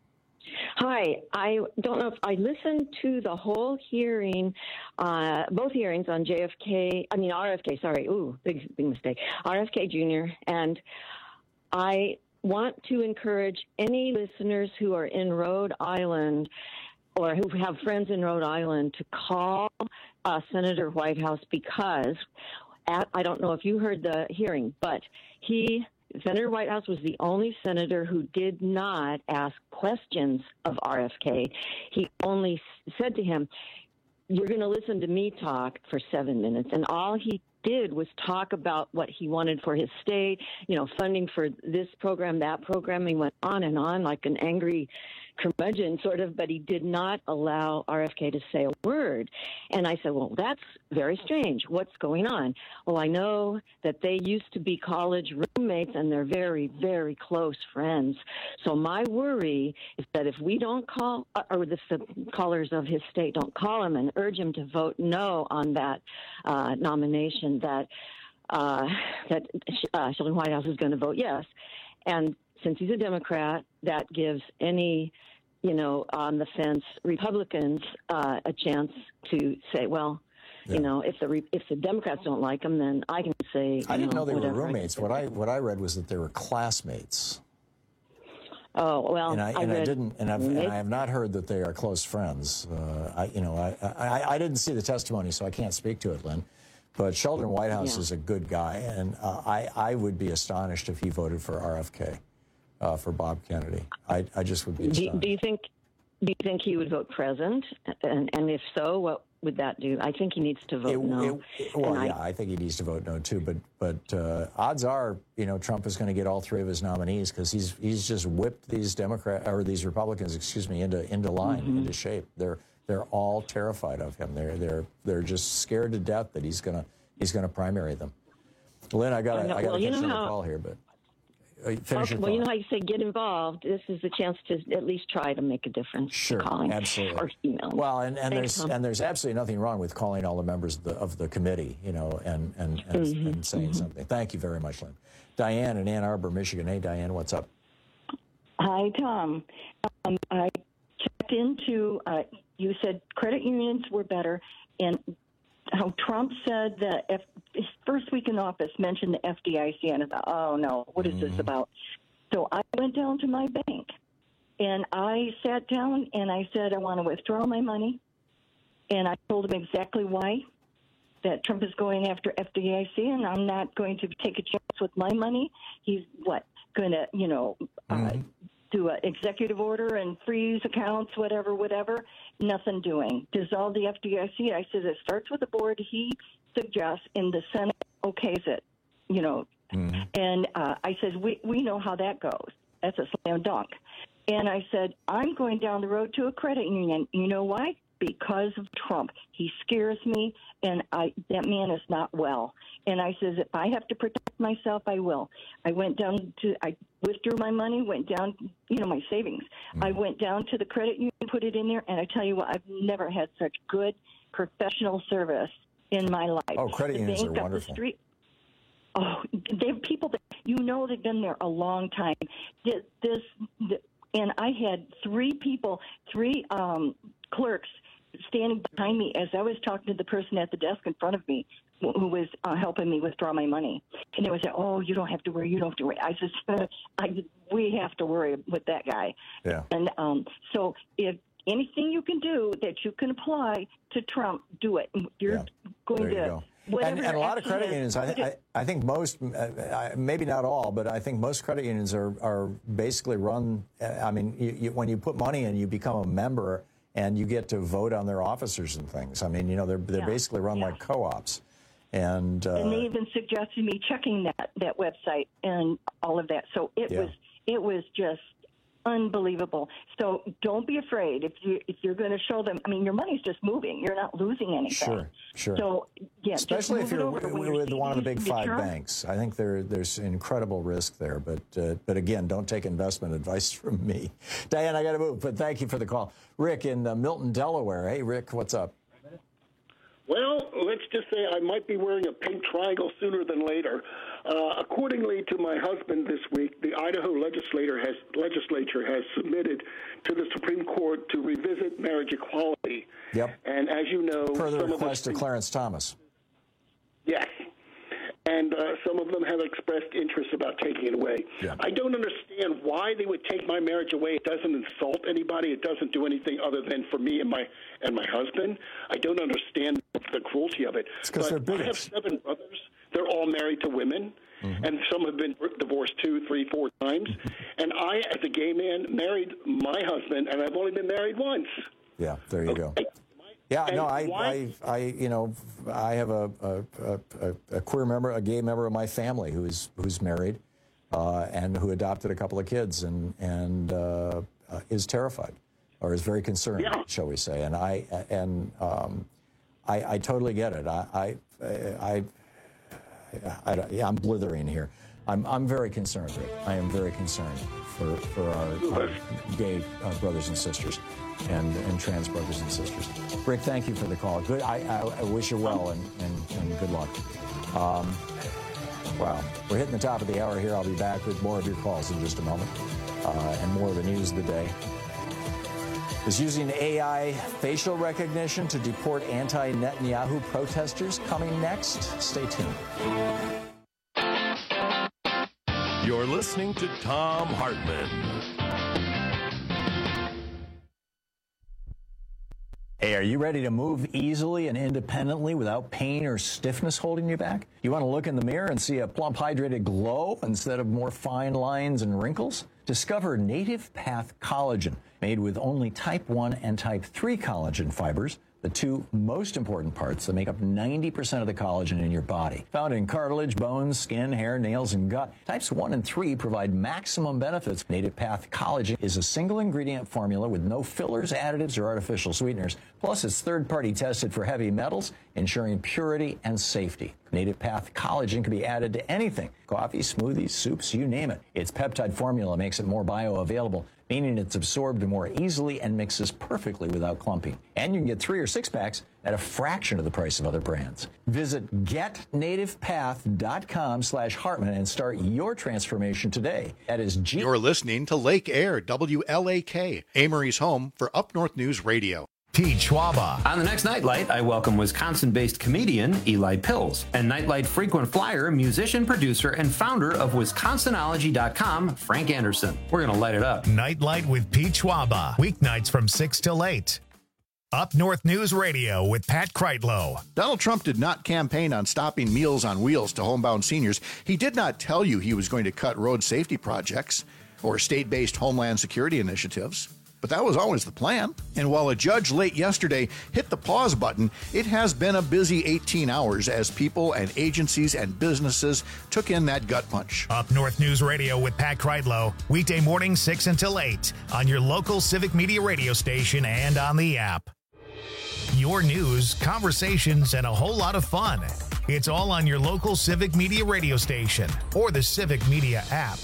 Hi. I don't know if I listened to the whole hearing, uh, both hearings on J F K, I mean R F K, sorry. Ooh, big, big mistake. R F K Junior And I want to encourage any listeners who are in Rhode Island or who have friends in Rhode Island to call uh, Senator Whitehouse, because at, I don't know if you heard the hearing, but he, Senator Whitehouse was the only senator who did not ask questions of R F K. He only said to him, "You're going to listen to me talk for seven minutes. And all he did was talk about what he wanted for his state, you know, funding for this program, that program. He went on and on like an angry curmudgeon, sort of, but he did not allow R F K to say a word. And I said, well, that's very strange. What's going on? Well, I know that they used to be college roommates, and they're very, very close friends. So my worry is that if we don't call, or the callers of his state don't call him and urge him to vote no on that uh, nomination, that uh, that uh, Sheldon Whitehouse is going to vote yes. And since he's a Democrat, that gives any, you know, on the fence Republicans uh, a chance to say, well, yeah. you know, if the if the Democrats don't like him, then I can say. I didn't know, know they whatever. were roommates. What I what I read was that they were classmates. Oh well, and I, I, and read, I didn't, and, I've, and I have not heard that they are close friends. Uh, I, you know, I, I I didn't see the testimony, so I can't speak to it, Lynn. But Sheldon Whitehouse yeah. is a good guy, and uh, I I would be astonished if he voted for R F K. Uh, for Bob Kennedy. I, I just would be astonished. Do, do you think do you think he would vote present? And, and if so, what would that do? I think he needs to vote it, no. It, well, and yeah, I, I think he needs to vote no too. But but uh, odds are, you know, Trump is going to get all three of his nominees, because he's he's just whipped these Democrat or these Republicans, excuse me, into into line, mm-hmm. into shape. They're they're all terrified of him. They're they're they're just scared to death that he's gonna he's gonna primary them. Lynn, I got I got to well, catch you know the how, call here, but. Okay, well, you know how you say get involved. This is the chance to at least try to make a difference. Sure, calling absolutely. Or emailing. Well, and, and Thanks, there's Tom. and there's absolutely nothing wrong with calling all the members of the, of the committee, you know, and and, and, mm-hmm. and saying mm-hmm. something. Thank you very much, Lynn. Diane in Ann Arbor, Michigan. Hey, Diane, what's up? Hi, Tom. Um, I checked into. Uh, you said credit unions were better, and how Trump said that if his first week in office mentioned the F D I C, and I thought, oh no, what is mm-hmm. this about? So I went down to my bank, and I sat down, and I said, I want to withdraw my money. And I told him exactly why, that Trump is going after F D I C, and I'm not going to take a chance with my money. He's, what, going to, you know, mm-hmm. uh, do an executive order and freeze accounts, whatever, whatever. Nothing doing. Dissolve the F D I C. I said, it starts with the board he suggests, and the Senate okays it, you know. Mm-hmm. And uh, I said, we, we know how that goes. That's a slam dunk. And I said, I'm going down the road to a credit union. You know why? Because of Trump. He scares me, and I that man is not well. And I says, if I have to protect myself, I will. I went down to, I withdrew my money, went down, you know, my savings. Mm-hmm. I went down to the credit union, put it in there, and I tell you what, I've never had such good professional service in my life. Oh, credit the unions bank are up wonderful. The street, oh, they have people that, you know, they've been there a long time. This, this, and I had three people, three um, clerks standing behind me as I was talking to the person at the desk in front of me who who was uh, helping me withdraw my money. And they would say, oh, you don't have to worry, you don't have to worry. I just, I, we have to worry with that guy. Yeah. And um, so if anything you can do that you can apply to Trump, do it. You're Yeah. going There you to... go. And, and a lot of action credit is, unions, I, I, I think most, uh, I- maybe not all, but I think most credit unions are, are basically run, uh, I mean, you, you, when you put money in, you become a member and you get to vote on their officers and things. I mean, you know, they're, they're Yeah. basically run Yeah. like co-ops. And, uh, and they even suggested me checking that, that website and all of that. So it Yeah. was it was just unbelievable. So don't be afraid if you if you're going to show them. I mean, your money's just moving. You're not losing anything. Sure, sure. So yeah, just especially move if it you're over to with, when your with one of the C big Ds five mature. banks. I think there there's incredible risk there. But uh, but again, don't take investment advice from me. Diane, I got to move, but thank you for the call. Rick in uh, Milton, Delaware. Hey, Rick, what's up? Well, let's just say I might be wearing a pink triangle sooner than later. Uh, accordingly to my husband this week, the Idaho legislator has, legislature has submitted to the Supreme Court to revisit marriage equality. Yep. And as you know, Per the some of request us, of Clarence Thomas. yes, and uh, some of them have expressed interest about taking it away. Yeah. I don't understand why they would take my marriage away. It doesn't insult anybody. It doesn't do anything other than for me and my and my husband. I don't understand the cruelty of it. It's 'cause But they're I have bigots. seven brothers. They're all married to women, Mm-hmm. and some have been divorced two, three, four times. And I, as a gay man, married my husband, and I've only been married once. Yeah, there you go. Yeah, And no, I, why- I, I, you know, I have a, a, a, a queer member, a gay member of my family who's who's married, uh, and who adopted a couple of kids, and and uh, uh, is terrified, or is very concerned, Yeah. shall we say? And I and um, I, I totally get it. I, I, I, I, I yeah, I'm blithering here. I'm I'm very concerned, Rick. I am very concerned for for our, our gay uh, brothers and sisters. And, and trans brothers and sisters. Rick, thank you for the call. Good. I, I, I wish you well and, and, and good luck. Um, wow. We're hitting the top of the hour here. I'll be back with more of your calls in just a moment uh, and more of the news of the day. Is using A I facial recognition to deport anti-Netanyahu protesters coming next? Stay tuned. You're listening to Thom Hartmann. Hey, are you ready to move easily and independently without pain or stiffness holding you back? You want to look in the mirror and see a plump, hydrated glow instead of more fine lines and wrinkles? Discover Native Path Collagen, made with only type one and type three collagen fibers, the two most important parts that make up ninety percent of the collagen in your body. Found in cartilage, bones, skin, hair, nails, and gut, types one and three provide maximum benefits. Native Path Collagen is a single ingredient formula with no fillers, additives, or artificial sweeteners. Plus, it's third-party tested for heavy metals, ensuring purity and safety. Native Path Collagen can be added to anything: coffee, smoothies, soups, you name it. Its peptide formula makes it more bioavailable, meaning it's absorbed more easily and mixes perfectly without clumping. And you can get three or six packs at a fraction of the price of other brands. Visit get native path dot com slash Hartman and start your transformation today. That is G. You're listening to Lake Air, W L A K, Amory's home for Up North News Radio. Pete Schwaba. On the next Nightlight, I welcome Wisconsin-based comedian Eli Pills and Nightlight frequent flyer, musician, producer, and founder of Wisconsinology dot com, Frank Anderson. We're going to light it up. Nightlight with Pete Schwaba. Weeknights from six till eight. Up North News Radio with Pat Kreitlow. Donald Trump did not campaign on stopping Meals on Wheels to homebound seniors. He did not tell you he was going to cut road safety projects or state-based homeland security initiatives. But that was always the plan. And while a judge late yesterday hit the pause button, it has been a busy eighteen hours as people and agencies and businesses took in that gut punch. Up North News Radio with Pat Kreitlow. Weekday mornings six until eight on your local Civic Media radio station and on the app. Your news, conversations, and a whole lot of fun. It's all on your local Civic Media radio station or the Civic Media app.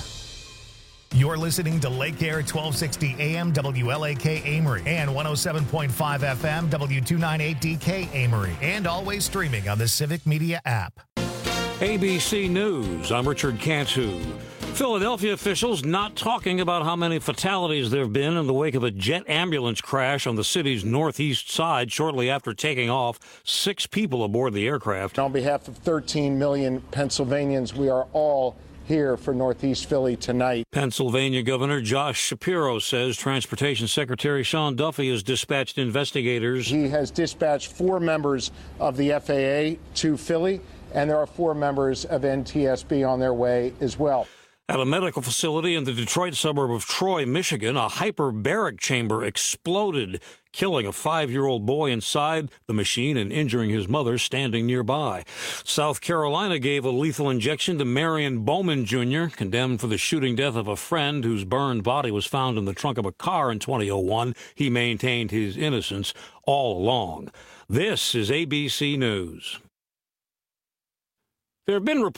You're listening to Lake Air twelve sixty A M W L A K Amory and one oh seven point five F M W two ninety-eight D K Amory, and always streaming on the Civic Media app. A B C News, I'm Richard Cantu. Philadelphia officials not talking about how many fatalities there have been in the wake of a jet ambulance crash on the city's northeast side shortly after taking off. Six people aboard the aircraft. On behalf of thirteen million Pennsylvanians, we are all here for Northeast Philly tonight. Pennsylvania Governor Josh Shapiro says Transportation Secretary Sean Duffy has dispatched investigators. He has dispatched four members of the F A A to Philly, and there are four members of N T S B on their way as well. At a medical facility in the Detroit suburb of Troy, Michigan, a hyperbaric chamber exploded, killing a five-year-old boy inside the machine and injuring his mother standing nearby. South Carolina gave a lethal injection to Marion Bowman Junior, condemned for the shooting death of a friend whose burned body was found in the trunk of a car in twenty oh one. He maintained his innocence all along. This is A B C News. There have been reports